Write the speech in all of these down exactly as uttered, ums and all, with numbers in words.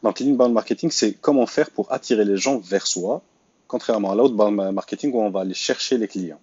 Donc, l'inbound marketing, c'est comment faire pour attirer les gens vers soi, contrairement à l'outbound marketing où on va aller chercher les clients.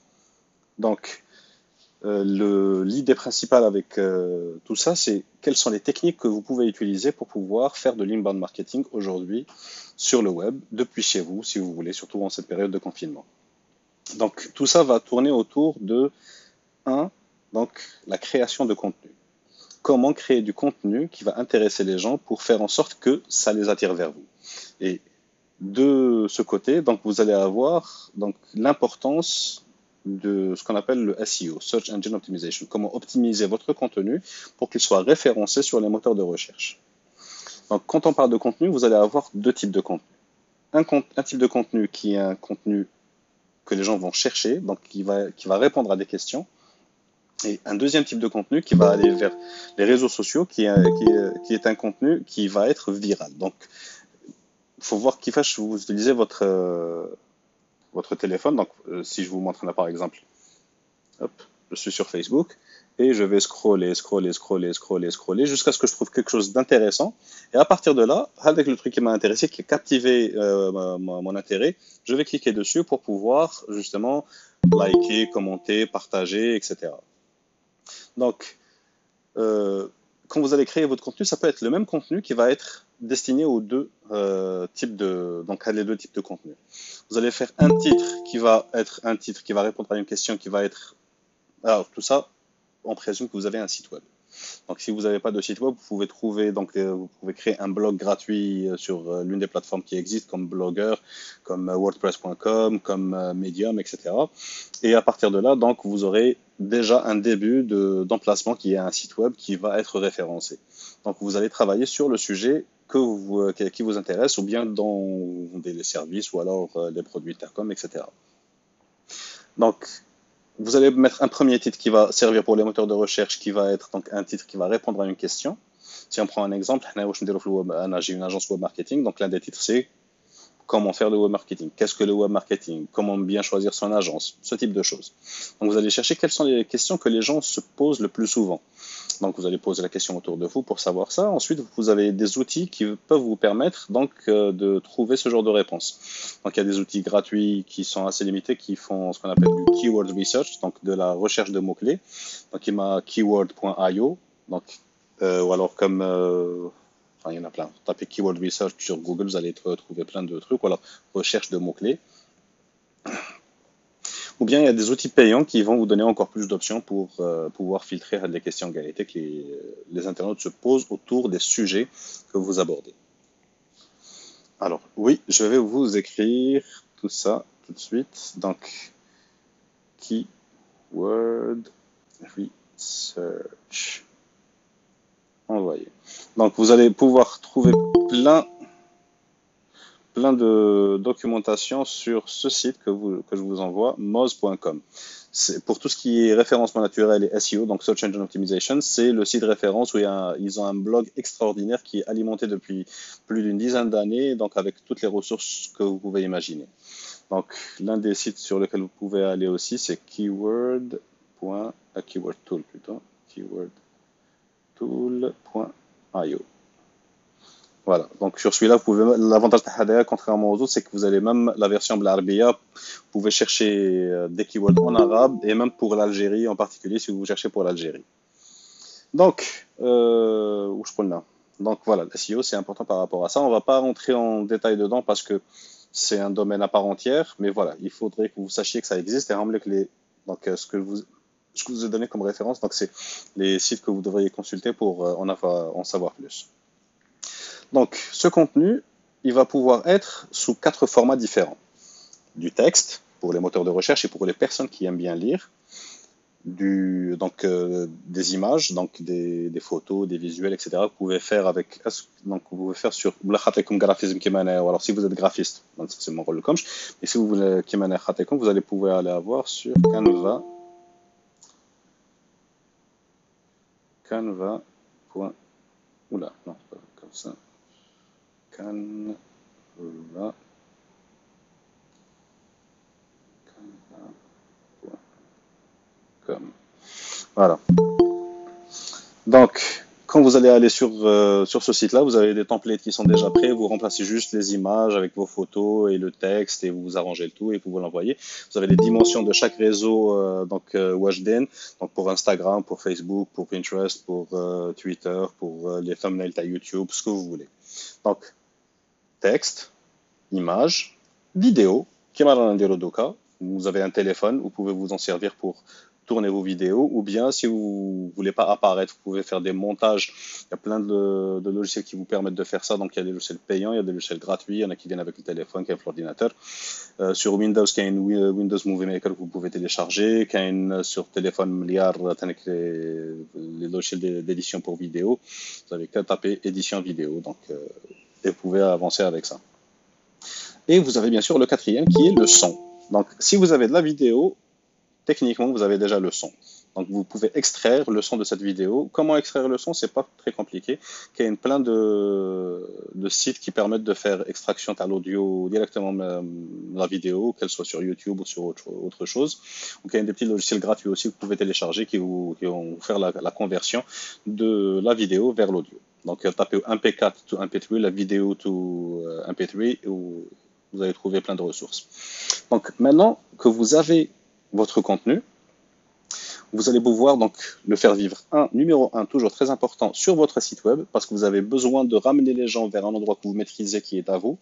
Donc, euh, le- l'idée principale avec euh, tout ça, c'est quelles sont les techniques que vous pouvez utiliser pour pouvoir faire de l'inbound marketing aujourd'hui sur le web, depuis chez vous, si vous voulez, surtout en cette période de confinement. Donc, tout ça va tourner autour de, un, donc, la création de contenu. Comment créer du contenu qui va intéresser les gens pour faire en sorte que ça les attire vers vous. Et de ce côté, donc vous allez avoir donc l'importance de ce qu'on appelle le S E O, Search Engine Optimization. Comment optimiser votre contenu pour qu'il soit référencé sur les moteurs de recherche. Donc, quand on parle de contenu, vous allez avoir deux types de contenu. Un, un type de contenu qui est un contenu que les gens vont chercher, donc qui va, qui va répondre à des questions. Et un deuxième type de contenu qui va aller vers les réseaux sociaux, qui est, qui est, qui est un contenu qui va être viral. Donc, il faut voir qui fâche vous utilisez votre, euh, votre téléphone. Donc, euh, si je vous montre là par exemple, hop, je suis sur Facebook et je vais scroller, scroller, scroller, scroller, scroller jusqu'à ce que je trouve quelque chose d'intéressant. Et à partir de là, avec le truc qui m'a intéressé, qui a captivé euh, mon, mon intérêt, je vais cliquer dessus pour pouvoir justement liker, commenter, partager, et cetera. Donc, euh, quand vous allez créer votre contenu, ça peut être le même contenu qui va être destiné aux deux euh, types de, donc à les deux types de contenu. Vous allez faire un titre qui va être un titre qui va répondre à une question qui va être, alors tout ça, on présume que vous avez un site web. Donc, si vous n'avez pas de site web, vous pouvez trouver, donc, euh, vous pouvez créer un blog gratuit euh, sur euh, l'une des plateformes qui existent, comme Blogger, comme euh, WordPress point com, comme euh, Medium, et cetera. Et à partir de là, donc, vous aurez déjà un début de- d'emplacement qui est un site web qui va être référencé. Donc, vous allez travailler sur le sujet que vous, euh, qui qui vous intéresse, ou bien dont vous vendez les services, ou alors euh, les produits Intercom, et cetera. Donc, vous allez mettre un premier titre qui va servir pour les moteurs de recherche, qui va être donc un titre qui va répondre à une question. Si on prend un exemple, j'ai une agence web marketing, donc l'un des titres c'est comment faire le web marketing, qu'est-ce que le web marketing, comment bien choisir son agence, ce type de choses. Donc vous allez chercher quelles sont les questions que les gens se posent le plus souvent. Donc vous allez poser la question autour de vous pour savoir ça. Ensuite, vous avez des outils qui peuvent vous permettre donc euh, de trouver ce genre de réponse. Donc il y a des outils gratuits qui sont assez limités, qui font ce qu'on appelle du keyword research, donc de la recherche de mots-clés. Donc il y a keyword point i o, donc euh, ou alors comme euh, enfin, il y en a plein. Vous tapez keyword research sur Google, vous allez trouver plein de trucs, ou alors recherche de mots-clés. Ou bien il y a des outils payants qui vont vous donner encore plus d'options pour euh, pouvoir filtrer les questions en réalité que les, les internautes se posent autour des sujets que vous abordez. Alors, oui, je vais vous écrire tout ça tout de suite. Donc, keyword research. Envoyer. Donc, vous allez pouvoir trouver plein plein de documentation sur ce site que, vous, que je vous envoie, moz point com. Pour tout ce qui est référencement naturel et S E O, donc Search Engine Optimization, c'est le site de référence où il y a, ils ont un blog extraordinaire qui est alimenté depuis plus d'une dizaine d'années, donc avec toutes les ressources que vous pouvez imaginer. Donc l'un des sites sur lequel vous pouvez aller aussi, c'est keyword. Euh, keyword tool plutôt, keyword tool point i o. Voilà, donc sur celui-là, vous pouvez l'avantage de Hadaya, contrairement aux autres, c'est que vous avez même la version Blarbiya, vous pouvez chercher euh, des keywords en arabe et même pour l'Algérie en particulier si vous cherchez pour l'Algérie. Donc, euh, où je prends là. Donc voilà, le S E O c'est important par rapport à ça. On va pas rentrer en détail dedans parce que c'est un domaine à part entière, mais voilà, il faudrait que vous sachiez que ça existe et ramener que les donc euh, ce que vous ce que je vous ai donné comme référence, donc c'est les sites que vous devriez consulter pour euh, en, avoir, en savoir plus. Donc, ce contenu, il va pouvoir être sous quatre formats différents. Du texte, pour les moteurs de recherche et pour les personnes qui aiment bien lire. Du, donc, euh, des images, donc des, des, photos, des visuels, et cetera. Vous pouvez faire avec, donc vous pouvez faire sur comme graphisme ou alors si vous êtes graphiste, c'est mon rôle de coach, mais si vous voulez vous allez pouvoir aller avoir sur Canva, Canva. Oula, non, pas comme ça. Canva. Comme. Voilà. Donc, quand vous allez aller sur, euh, sur ce site-là, vous avez des templates qui sont déjà prêts. Vous remplacez juste les images avec vos photos et le texte et vous arrangez le tout et vous l'envoyez. Vous avez les dimensions de chaque réseau, euh, donc euh, Wajden, donc pour Instagram, pour Facebook, pour Pinterest, pour euh, Twitter, pour euh, les thumbnails à YouTube, ce que vous voulez. Donc, texte, image, vidéo, qui m'a rendu le doka. Vous avez un téléphone, vous pouvez vous en servir pour tourner vos vidéos, ou bien si vous voulez pas apparaître, vous pouvez faire des montages. Il y a plein de, de logiciels qui vous permettent de faire ça. Donc il y a des logiciels payants, il y a des logiciels gratuits, il y en a qui viennent avec le téléphone, qui avec l'ordinateur. Euh, sur Windows, il y a une Windows Movie Maker que vous pouvez télécharger, il y a une sur téléphone milliard, avec les, les logiciels d'édition pour vidéo. Vous avez qu'à taper édition vidéo, donc euh, et vous pouvez avancer avec ça. Et vous avez bien sûr le quatrième qui est le son. Donc si vous avez de la vidéo, techniquement, vous avez déjà le son. Donc, vous pouvez extraire le son de cette vidéo. Comment extraire le son? C'est pas très compliqué. Il y a plein de, de sites qui permettent de faire extraction de l'audio directement de la vidéo, qu'elle soit sur YouTube ou sur autre, autre chose. Donc, il y a des petits logiciels gratuits aussi que vous pouvez télécharger qui, vous, qui vont vous faire la, la conversion de la vidéo vers l'audio. Donc, tapez M P quatre to M P trois, la vidéo to M P trois, et vous allez trouver plein de ressources. Donc, maintenant que vous avez votre contenu, vous allez pouvoir donc le faire vivre. Un, numéro un, toujours très important, sur votre site web, parce que vous avez besoin de ramener les gens vers un endroit que vous maîtrisez qui est à vous,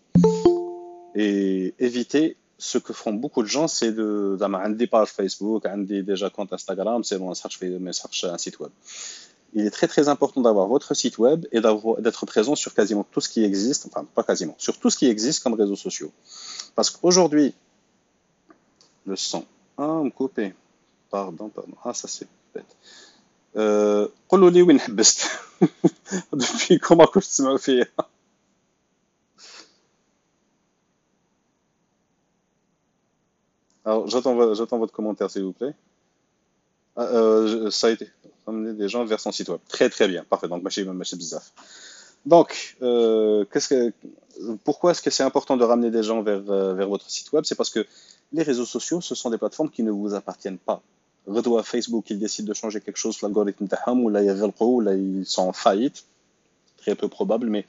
et éviter ce que feront beaucoup de gens, c'est de, d'avoir des pages Facebook, des déjà compte Instagram, c'est bon, ça cherche un site web. Il est très très important d'avoir votre site web et d'être présent sur quasiment tout ce qui existe, enfin pas quasiment, sur tout ce qui existe comme réseaux sociaux. Parce qu'aujourd'hui, le son, ah, me couper. Pardon, pardon. Ah, ça c'est bête. Euh, قولوا لي وين حبست. Depuis comment que je تسمعوا فيا. Alors, j'attends, j'attends votre commentaire, s'il vous plaît. Ah, euh, ça a été ramener des gens vers son site web. Très très bien, parfait. Donc, machine, machine bizarre. Donc, euh, qu'est-ce que, pourquoi est-ce que c'est important de ramener des gens vers, euh, vers votre site web? C'est parce que les réseaux sociaux, ce sont des plateformes qui ne vous appartiennent pas. غدوة Facebook, ils décident de changer quelque chose, l'algorithme تاعهم, ou là ils sont en faillite, très peu probable, mais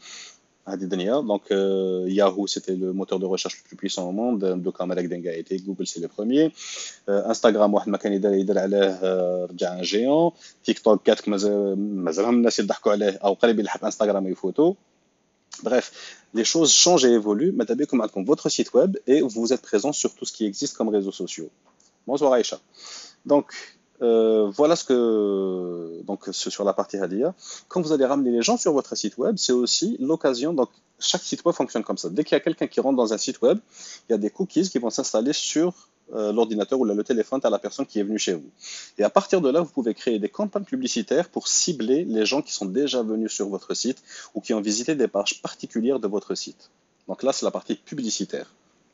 donc euh, Yahoo c'était le moteur de recherche le plus puissant au monde, donc Amalek Dengue a été, Google c'est le premier, euh, Instagram واحد ما كان يدير يدير عليه رجع un géant, TikTok كاتك مازالهم الناس يضحكوا عليه او قريب يلحق Instagram et photo. Bref, les choses changent et évoluent. Maintenant, comme votre site web et vous êtes présent sur tout ce qui existe comme réseaux sociaux. Bonsoir Aïcha. Donc, euh, voilà ce que donc sur la partie Hadia. Quand vous allez ramener les gens sur votre site web, c'est aussi l'occasion. Donc, chaque site web fonctionne comme ça. Dès qu'il y a quelqu'un qui rentre dans un site web, il y a des cookies qui vont s'installer sur euh, l'ordinateur ou le téléphone à la personne qui est venue chez vous. Et à partir de là, vous pouvez créer des campagnes publicitaires pour cibler les gens qui sont déjà venus sur votre site ou qui ont visité des pages particulières de votre site. Donc là, c'est la partie publicitaire.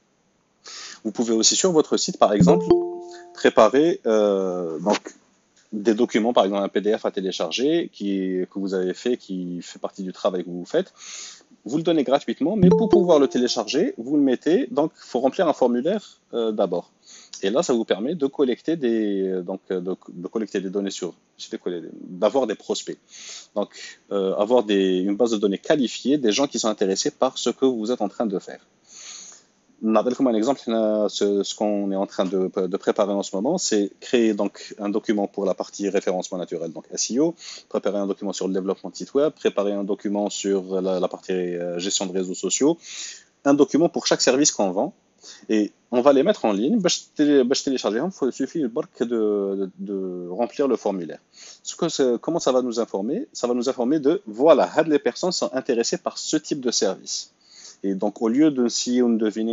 Vous pouvez aussi sur votre site, par exemple, préparer euh, donc des documents, par exemple un P D F à télécharger qui, que vous avez fait, qui fait partie du travail que vous faites. Vous le donnez gratuitement, mais pour pouvoir le télécharger, vous le mettez, donc il faut remplir un formulaire euh, d'abord. Et là, ça vous permet de collecter des, donc, de, de collecter des données sur, d'avoir des prospects. Donc, euh, avoir des, une base de données qualifiée des gens qui sont intéressés par ce que vous êtes en train de faire. Comme un exemple, ce, ce qu'on est en train de, de préparer en ce moment, c'est créer donc un document pour la partie référencement naturel, donc S E O, préparer un document sur le développement de site web, préparer un document sur la, la partie gestion de réseaux sociaux, un document pour chaque service qu'on vend, et on va les mettre en ligne. باش télécharger, il suffit de, de, de remplir le formulaire. Ce que, comment ça va nous informer? Ça va nous informer de, voilà, les personnes sont intéressées par ce type de service. Et donc, au lieu de si on deviner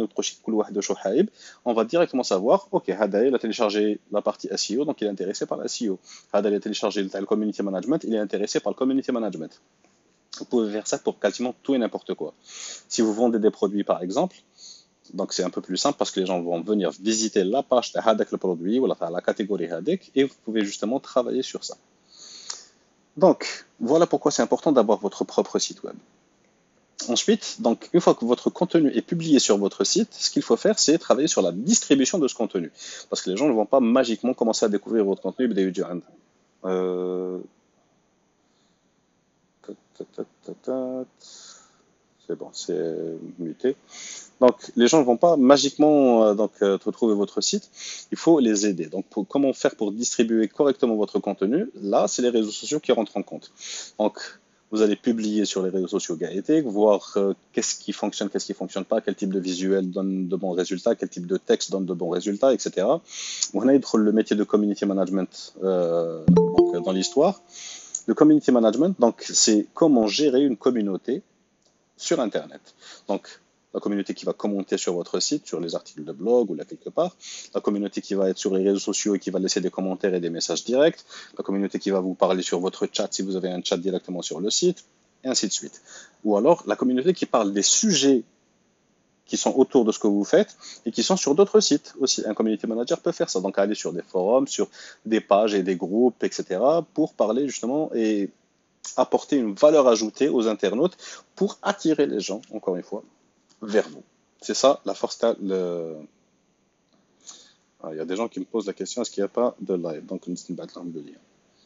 on va directement savoir, ok, Hada, il a téléchargé la partie S E O, donc il est intéressé par la S E O. Hada, il a téléchargé le community management, il est intéressé par le community management. Vous pouvez faire ça pour quasiment tout et n'importe quoi. Si vous vendez des produits, par exemple, donc c'est un peu plus simple parce que les gens vont venir visiter la page de Hadak le produit ou la catégorie Hadak et vous pouvez justement travailler sur ça. Donc, voilà pourquoi c'est important d'avoir votre propre site web. Ensuite, donc, une fois que votre contenu est publié sur votre site, ce qu'il faut faire, c'est travailler sur la distribution de ce contenu. Parce que les gens ne vont pas magiquement commencer à découvrir votre contenu. Euh... ta, ta, ta, ta. C'est bon, c'est muté. Donc, les gens ne vont pas magiquement euh, donc, euh, retrouver votre site. Il faut les aider. Donc, pour- comment faire pour distribuer correctement votre contenu? Là, c'est les réseaux sociaux qui rentrent en compte. Donc, vous allez publier sur les réseaux sociaux Gaëté, voir euh, qu'est-ce qui fonctionne, qu'est-ce qui fonctionne pas, quel type de visuel donne de bons résultats, quel type de texte donne de bons résultats, et cetera. On a le métier de community management euh, donc, dans l'histoire. Le community management, donc, c'est comment gérer une communauté sur Internet. Donc, la communauté qui va commenter sur votre site, sur les articles de blog ou là quelque part, la communauté qui va être sur les réseaux sociaux et qui va laisser des commentaires et des messages directs, la communauté qui va vous parler sur votre chat si vous avez un chat directement sur le site, et ainsi de suite. Ou alors la communauté qui parle des sujets qui sont autour de ce que vous faites et qui sont sur d'autres sites aussi. Un community manager peut faire ça, donc aller sur des forums, sur des pages et des groupes, et cetera, pour parler justement et apporter une valeur ajoutée aux internautes pour attirer les gens, encore une fois, vers vous. C'est ça la force. Le... Ah, il y a des gens qui me posent la question, est-ce qu'il n'y a pas de live? Donc, on va le lien.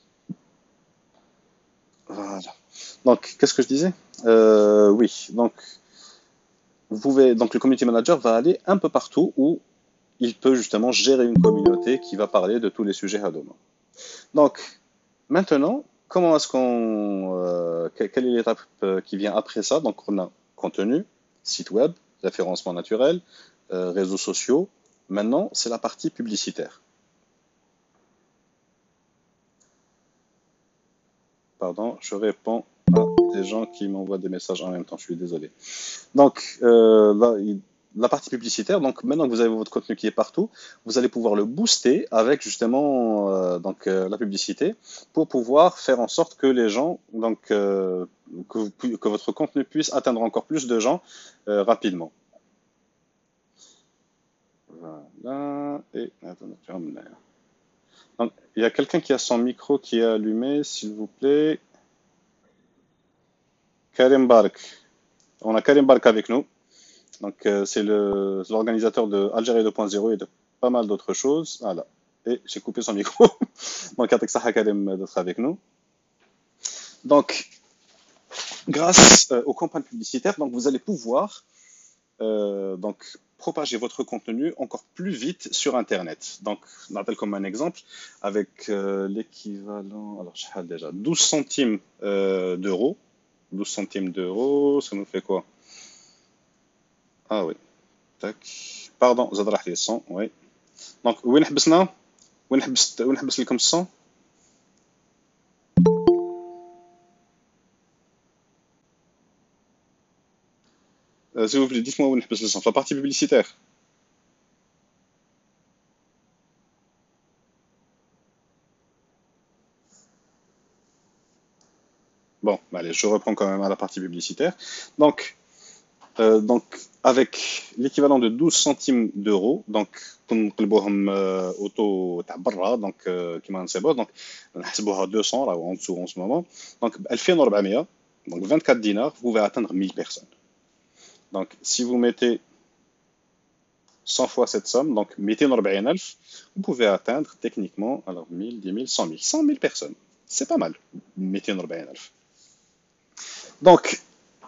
Voilà. Donc, qu'est-ce que je disais? Euh, Oui, donc, vous pouvez, donc le community manager va aller un peu partout où il peut justement gérer une communauté qui va parler de tous les sujets Hadoma. Donc, maintenant, comment est-ce qu'on, euh, quelle est l'étape euh, qui vient après ça? Donc, on a contenu, site web, référencement naturel, euh, réseaux sociaux. Maintenant, c'est la partie publicitaire. Pardon, je réponds à des gens qui m'envoient des messages en même temps. Je suis désolé. Donc, euh, là, il- la partie publicitaire, donc maintenant que vous avez votre contenu qui est partout, vous allez pouvoir le booster avec justement euh, donc, euh, la publicité pour pouvoir faire en sorte que les gens, donc, euh, que, vous- que votre contenu puisse atteindre encore plus de gens euh, rapidement. Voilà. Et attendez, je vais ramener. Donc, il y a quelqu'un qui a son micro qui est allumé, s'il vous plaît. Karim Bark. On a Karim Bark avec nous. Donc, euh, c'est le- c'est l'organisateur de Algérie deux point zéro et de pas mal d'autres choses. Voilà. Et j'ai coupé son micro. Donc, avec ça, Karim d'être avec nous. Donc, grâce euh, aux campagnes publicitaires, donc vous allez pouvoir euh, donc propager votre contenu encore plus vite sur Internet. Donc, on appelle comme un exemple avec euh, l'équivalent, alors je sais déjà, douze centimes euh, d'euros. douze centimes d'euros, ça nous fait quoi? Ah oui, tac. Pardon, زاد راح لي cent, oui. Donc, وين حبسنا؟ وين حبست وين حبس لكم cent? Euh, S'il vous plaît, dites-moi où حبس le cent. La partie publicitaire. Bon, allez, je reprends quand même à la partie publicitaire. Donc, euh, donc avec l'équivalent de douze centimes d'euros, donc كنقلبوهم euh, auto تاع برا donc euh, كيما نصيبوه donc نحسبوها deux cents là en dessous en ce moment. Donc ألفين وأربعمية donc vingt-quatre dinars, vous pouvez atteindre mille personnes. Donc si vous mettez cent fois cette somme, donc مئتين وأربعين ألف, vous pouvez atteindre techniquement alors mille, dix mille, cent mille, cent mille personnes. C'est pas mal. مئتين وأربعين ألف. Donc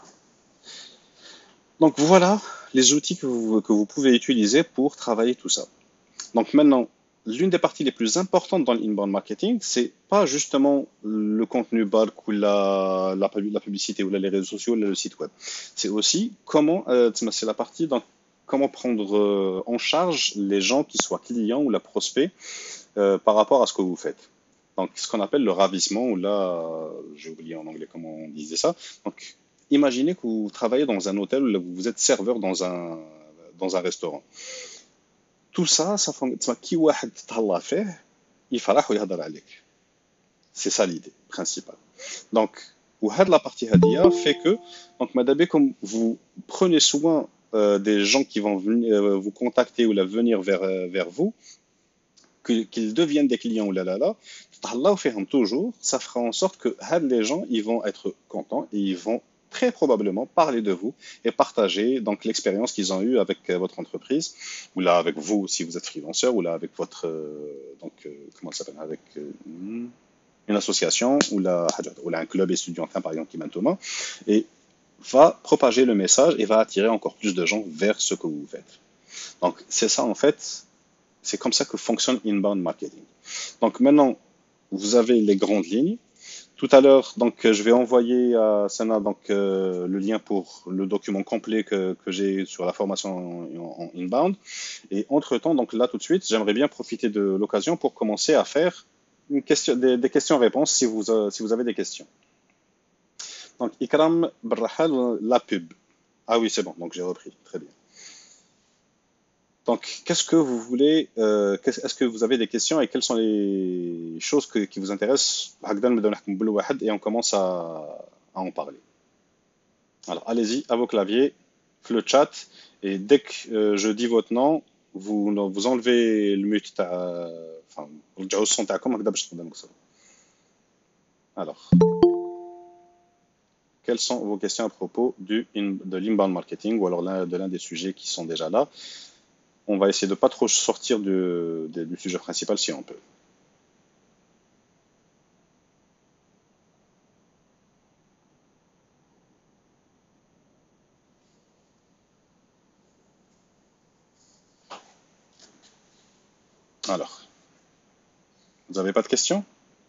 Donc voilà les outils que vous, que vous pouvez utiliser pour travailler tout ça. Donc maintenant, l'une des parties les plus importantes dans l'inbound marketing, c'est pas justement le contenu bulk ou la, la, la publicité ou là, les réseaux sociaux ou là, le site web. C'est aussi comment, euh, c'est la partie dans comment prendre euh, en charge les gens qui soient clients ou la prospect euh, par rapport à ce que vous faites. Donc, ce qu'on appelle le ravissement, ou là, euh, j'ai oublié en anglais comment on disait ça. Donc, imaginez que vous travaillez dans un hôtel ou vous êtes serveur dans un, dans un restaurant. Tout ça, ça fait qui واحد تهلا فيه يفرح ويهضر عليك. C'est ça l'idée principale. Donc, وهاد la partie هادية fait que, donc, madame, comme vous prenez soin euh, des gens qui vont venir, euh, vous contacter ou la venir vers, euh, vers vous, que- qu'ils deviennent des clients ou là là là, تهلاو فيهم toujours, ça fera en sorte que هاد les gens, ils vont être contents et ils vont très probablement parler de vous et partager donc l'expérience qu'ils ont eue avec euh, votre entreprise ou là avec vous si vous êtes freelanceur ou là avec votre euh, donc euh, comment ça s'appelle avec euh, hmm, une association ou, la, ou un club étudiantin, par exemple, qui mène Thomas, et va propager le message et va attirer encore plus de gens vers ce que vous faites. Donc, c'est ça, en fait, c'est comme ça que fonctionne inbound marketing. Donc, maintenant, vous avez les grandes lignes. Tout à l'heure, donc, je vais envoyer à Sana donc, euh, le lien pour le document complet que, que j'ai sur la formation en, en inbound. Et entre-temps, donc là tout de suite, j'aimerais bien profiter de l'occasion pour commencer à faire une question, des, des questions-réponses si vous, euh, si vous avez des questions. Donc, Ikram Brahal, la pub. Ah oui, c'est bon, donc j'ai repris. Très bien. Donc, qu'est-ce que vous voulez, euh, qu'est-ce- est-ce que vous avez des questions et quelles sont les choses que- qui vous intéressent? هكذا نبداو نحكموا بكل واحد et on commence à, à en parler. Alors, allez-y, à vos claviers, le chat, et dès que euh, je dis votre nom, vous, vous enlevez le mute. تاع- Enfin, vous le son تاعكم هكذا باش تقدروا نكسبوا. Alors, quelles sont vos questions à propos du, in- de l'inbound marketing ou alors l'un- de l'un des sujets qui sont déjà là? On va essayer de pas trop sortir du, du- du sujet principal si on peut. Alors, vous n'avez pas de questions?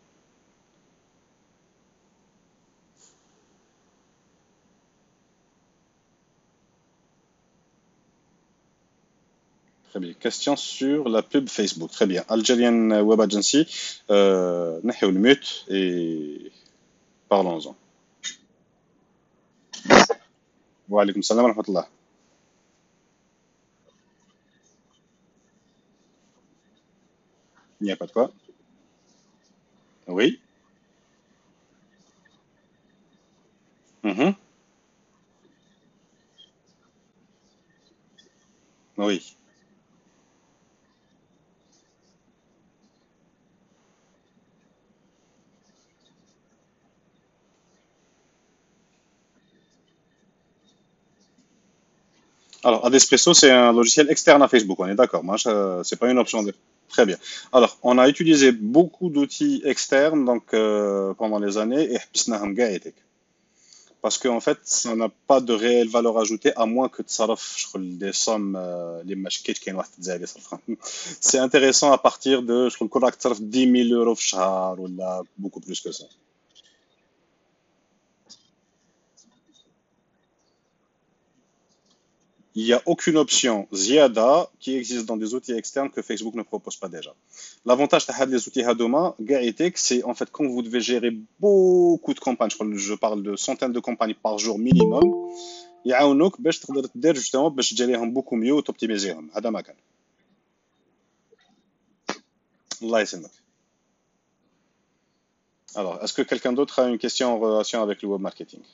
Très bien. Question sur la pub Facebook. Très bien. Algerian Web Agency, euh, نحيو le mute et parlons-en. Wa alaykoum salam wa rahmatullah. Il n'y a pas de quoi. Oui. Mhm. Oui. Alors, Adespresso, c'est un logiciel externe à Facebook, on est d'accord. Moi, je- c'est pas une option. De... Très bien. Alors, on a utilisé beaucoup d'outils externes donc, euh, pendant les années et حبسناهم كاع يديك. Parce qu'en fait, ça n'a pas de réelle valeur ajoutée à moins que تصرف شغل des sommes euh, اللي ما شكيتش كاين واحد الجزائري يصرفها. C'est intéressant à partir de شغل كل راك تصرف dix mille euros في الشهر ولا beaucoup plus que ça. Il n'y a aucune option Ziada qui existe dans des outils externes que Facebook ne propose pas déjà. L'avantage des outils Hadoma, Gaetek, c'est en fait quand vous devez gérer beaucoup de campagnes, je, crois, je parle de centaines de campagnes par jour minimum, يعاونوك باش تقدر دير justement باش تجريهم beaucoup mieux وتوبتيميزيهم. هذا ما كان. الله يسلمك. Alors, est-ce que quelqu'un d'autre a une question en relation avec le web marketing?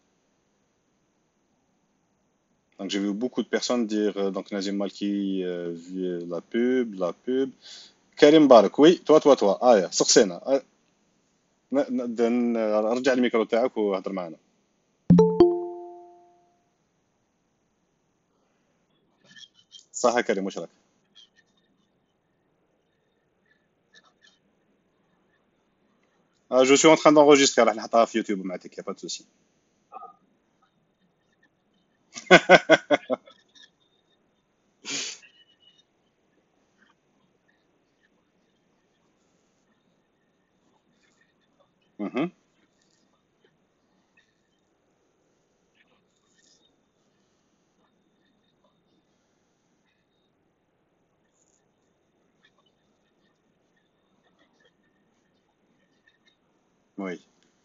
Donc, j'ai vu beaucoup de personnes dire, euh, donc Nazim Malki, euh, vu la pub, la pub. Karim Barak, oui, toi, toi, toi. Ah, yeah, سقسينا. آه، ن- ن- دن- رجع الميكرو تاعك وهضر معنا. صح يا كريم، واش راك؟ آه، جو سوي en train d'enregistrer راح نحطها في يوتيوب معناتك يا با de souci. Mhm, oui.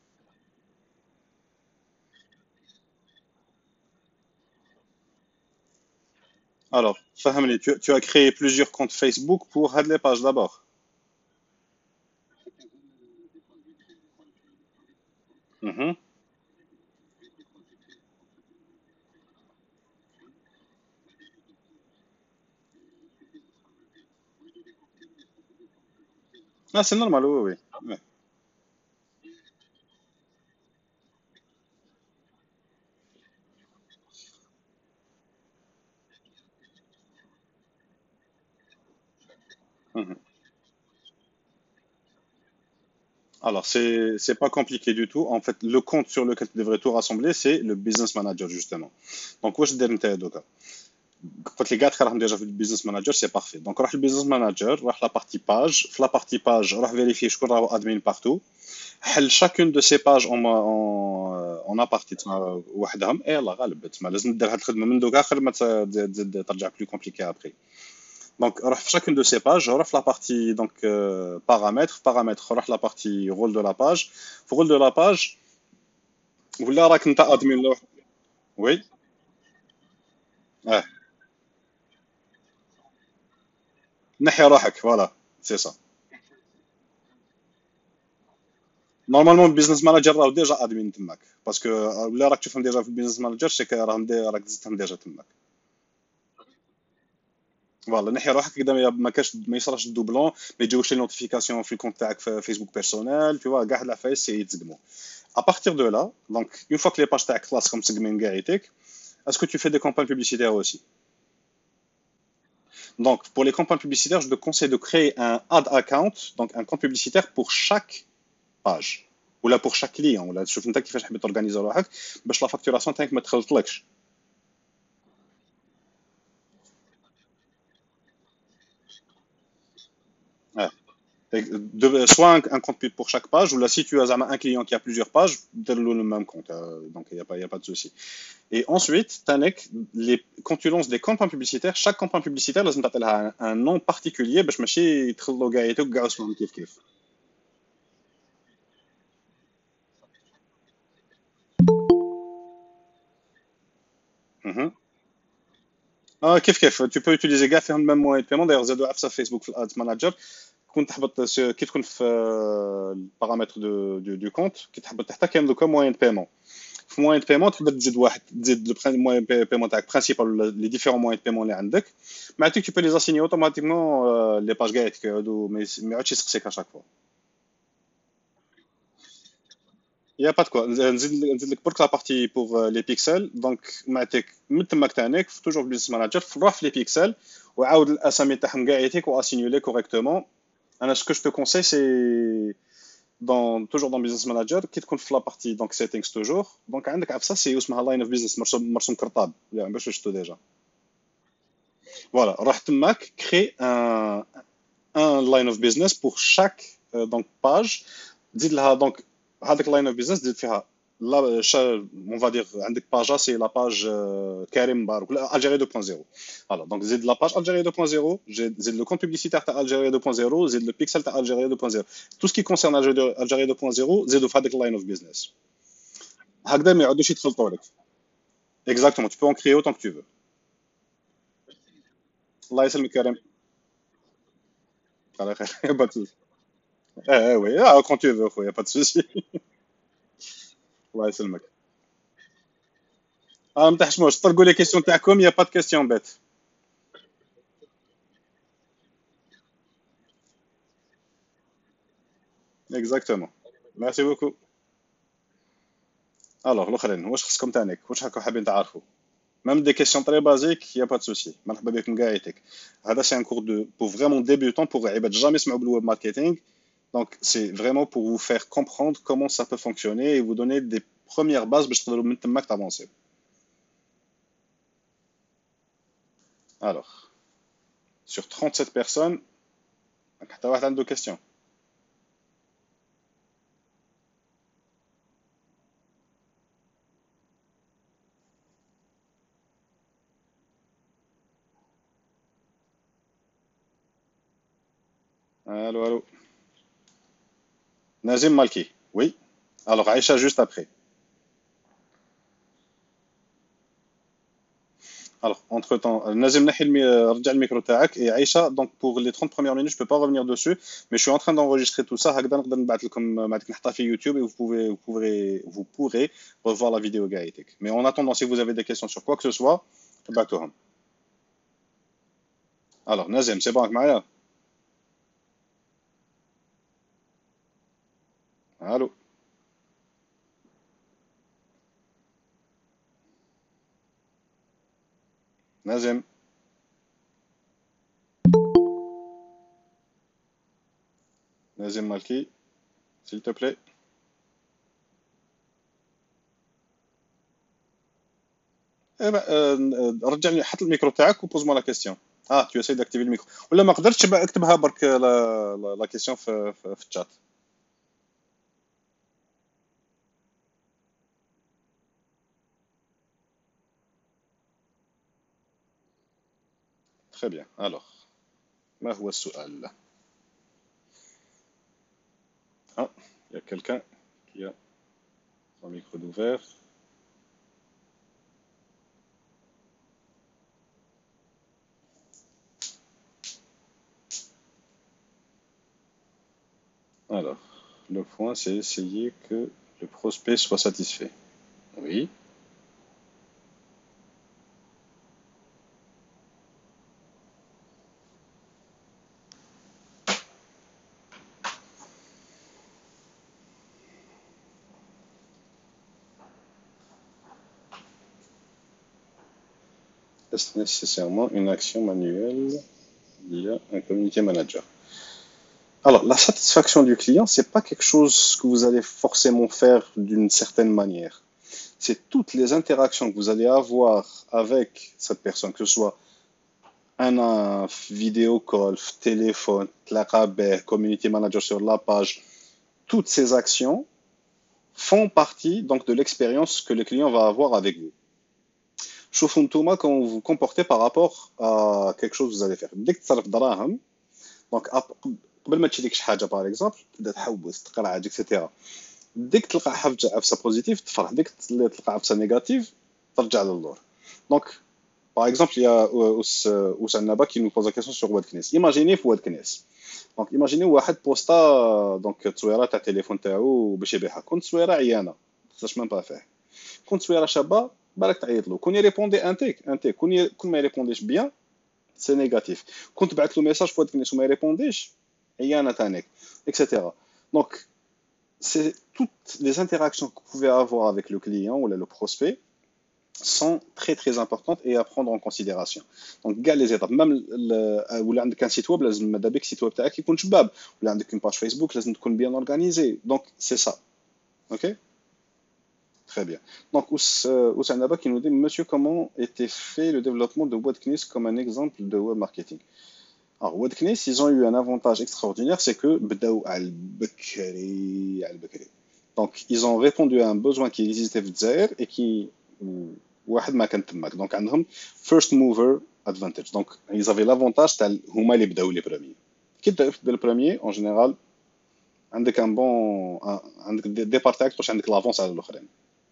Alors, فهمني, tu, tu as créé plusieurs comptes Facebook pour هاد les pages d'abord. Mhm. Ah, c'est normal, oui, oui. Ouais. Mhm. Alors, c'est c'est pas compliqué du tout. En fait, le compte sur lequel tu devrais tout rassembler, c'est le business manager, justement. Donc, واش دير نتا دوكا؟ قلت لي كاع راهم ديجا في البيزنس مانجر سي بارفي. دونك روح البيزنس مانجر، روح لا بارتي باج، في لا بارتي باج روح فيريفي شكون راهو ادمين بارتو، حل شاكون دو سي باج اون اون ابارتي تما وحدهم، اي يلا غالب تما لازم دير هاد الخدمه من دوكا خير ما تزيد تزيد ترجع بلو كومبليكي ابري. Donc, روح في chacune de ces pages, روح في la partie donc euh, paramètres, paramètres, روح la partie rôle de la page. في rôle de la page, ولا راك انت ادمين لوحدك. وي. اه. نحي روحك فوالا. سي سا. نورمالمون البيزنس مانجر راه ديجا ادمين تماك، باسكو ولا راك تشوفهم ديجا في البيزنس مانجر سي كو راهم دي راك زدتهم ديجا تماك. فوالا نحي روحك كدا ما ما كاش ما يصراش الدوبلون، ما يجيوش لي نوتيفيكاسيون في الكونت تاعك في فيسبوك بيرسونيل، tu vois كاع هاد العفايس سي يتزقموا. À partir de là, donc une fois que les pages تاعك خلاص comme تزقمين كاع يتيك، est-ce que tu fais des campagnes publicitaires aussi? Donc, pour les campagnes publicitaires, je te conseille de créer un ad account, donc un compte publicitaire pour chaque page. Ou là pour chaque client. Ou là, شوف انت كيفاش حبيت تورغانيزي روحك باش لا فاكتوراسيون تاعك ما تخلطلكش. Ouais. De- soit un, un compte pub pour chaque page, ou là si tu as un client qui a plusieurs pages, donne-le le même compte. euh, donc il n'y a, pas- y a pas de souci. Et ensuite, Tanek, les, quand tu lances des campagnes publicitaires, chaque campagne publicitaire, لازم تعطيلها un, un nom particulier باش ماشي يدخلوا كاع يتوك كاع اسمهم كيف كيف. Mhm. اه كيف كيف tu peux utiliser كاع فيهم même moyen de paiement. d'ailleurs زادوا عفسه في فيسبوك في الادز مانجر، كون تحبط س- كي تكون في البارامتر دو دو دو كونت، كي تحبط تحت كاين دوكا موين دو بaiement. في موين دو بaiement تقدر تزيد واحد، تزيد الموين دو بaiement تاعك برينسيبال ولا لي ديفيرون موين دو بaiement اللي عندك، معناتك tu peux les assigner automatiquement لي باج كاع يتكادو ما يس- ما يعودش يسقسيك اشاك فوا. يا با كوا نزيد نزيد لك برك لا بارتي بوغ لي بيكسل. دونك معناتك من تماك تانيك توجور بيزنس مانجر روح في لي بيكسل وعاود الاسامي تاعهم كاع يتيك واسينيولي كوريكتومون. انا سكو جو تو كونساي سي dans toujours dans business manager كي تكون في لا بارتي دونك settings toujours دونك عندك عفسه سي اسمها لاين اوف بيزنس مرسوم مرسوم كرطاب يعني باش شفتو ديجا. فوالا روح تماك كري ان ان لاين اوف بيزنس بور شاك دونك باج، تزيد لها دونك هذاك لاين اوف بيزنس تزيد فيها لا شا اون فادير عندك باجا سي لا باج كريم بارك ولا الجيري deux point zéro. فوالا دونك زيد لا باج الجيري deux point zéro، زيد لو كونت بوبليسيتير تاع الجيري deux point zéro، زيد لو بيكسل تاع الجيري deux point zéro. تو سكي كونسيرن الجيري deux point zéro زيدو في هذاك اللاين اوف بيزنس، هكذا ما يعودوش يتخلطوا لك. اكزاكتومون tu peux en créer autant que tu veux. الله يسلمك كريم. على خير. pas de souci. اه اه وي اه quand tu veux خويا pas de souci. الله يسلمك. اه ما تحشموش طرقوا لي كيسيون تاعكم، يا با دو كيسيون بيت. اكزاكتومون. ميرسي بوكو. الوغ الاخرين واش خصكم تانيك، واش هاكا حابين تعرفوا؟ ميم دي كيسيون تري بازيك يا با دو سوسي، مرحبا بكم كاع يتك. هذا سي ان كور دو بور فريمون ديبيوتون بور عباد جامي سمعوا بالويب ماركتينغ. Donc c'est vraiment pour vous faire comprendre comment ça peut fonctionner et vous donner des premières bases باش تقدروا من تماك تافونسيو. Alors, sur trente-sept personnes, حتى واحد عنده question. Allô, allô. Nazim Malki, oui. Alors Aïcha juste après. Alors, entre-temps, euh, Nazim نحي المي... رجع الميكرو تاعك. Et Aïcha, donc pour les trente premières minutes, je peux pas revenir dessus, mais je suis en train d'enregistrer tout ça. هكذا نقدر نبعث لكم بعد نحطها في YouTube et vous pouvez vous pourrez vous pourrez revoir la vidéo gaïtek. Mais en attendant, si vous avez des questions sur quoi que ce soit, ابعتوهم. Alors Nazim, c'est bon avec معايا؟ Allô. Nazim. Nazim Malki. s'il te plaît. Eh ben, euh, euh, رجعني حط الميكرو تاعك وبوز moi la question. Ah, tu essayes d'activer le micro. ولا ما قدرتش بقى اكتبها برك لا لا لا question في في, في الشات. Très bien. Alors, ما هو السؤال؟ Ah, il y a quelqu'un qui a son micro ouvert. Alors, le point, c'est essayer que le prospect soit satisfait. Oui, est-ce nécessairement une action manuelle via un community manager? Alors, la satisfaction du client, c'est pas quelque chose que vous allez forcément faire d'une certaine manière. C'est toutes les interactions que vous allez avoir avec cette personne, que ce soit un, un vidéo call, téléphone, tlaqabeh, community manager sur la page, toutes ces actions font partie donc de l'expérience que le client va avoir avec vous. شوفوا نتوما comment vous vous comportez par rapport à quelque chose que vous allez faire. ديك تصرف دراهم دونك قبل ما تشري شي حاجه باغ اكزومبل تبدا تحوس تقرا اكسيتيرا. ديك تلقى حاجه عفسه بوزيتيف تفرح، ديك تلقى عفسه نيجاتيف ترجع للور. دونك باغ اكزومبل يا اوس اوس عنابه كي نو بوز لا كيسيون سور واد كنيس. ايماجيني في واد كنيس دونك ايماجيني واحد بوستا دونك تصويره تاع التليفون تاعو باش يبيعها، كنت تصويره عيانه تقدرش ميم با فيه، كنت تصويره شابه بالك تعيط له، كون يريبوندي انتيك انتيك كون ي... كون ما يريبونديش بيان سي نيجاتيف، كنت بعثت له ميساج فواد كنيس وما يريبونديش عيانه تانيك اكسيتيرا. دونك c'est toutes les interactions que vous pouvez avoir avec le client ou le prospect sont très très importantes et à prendre en considération. Donc, قال les étapes, même le- ولا عندك un site web لازم ماذا بك site web تاعك يكون شباب، ولا عندك une page Facebook لازم تكون bien organisée. Donc, c'est ça. OK? Très bien. Donc, Ous euh, Ous Annaba qui nous dit, Monsieur, comment était fait le développement de WordKnits comme un exemple de web marketing? Alors, WordKnits, ils ont eu un avantage extraordinaire, c'est que بداو على البكري على البكري. Donc, ils ont répondu à un besoin qui existait في الجزائر et qui واحد ما كان تماك. Donc, عندهم first mover advantage. Donc, ils avaient l'avantage تاع هما اللي بداو les premiers. كي تبدا le premier, en général, عندك un bon un- عندك des parts تاعك تخش عندك l'avance على الاخرين.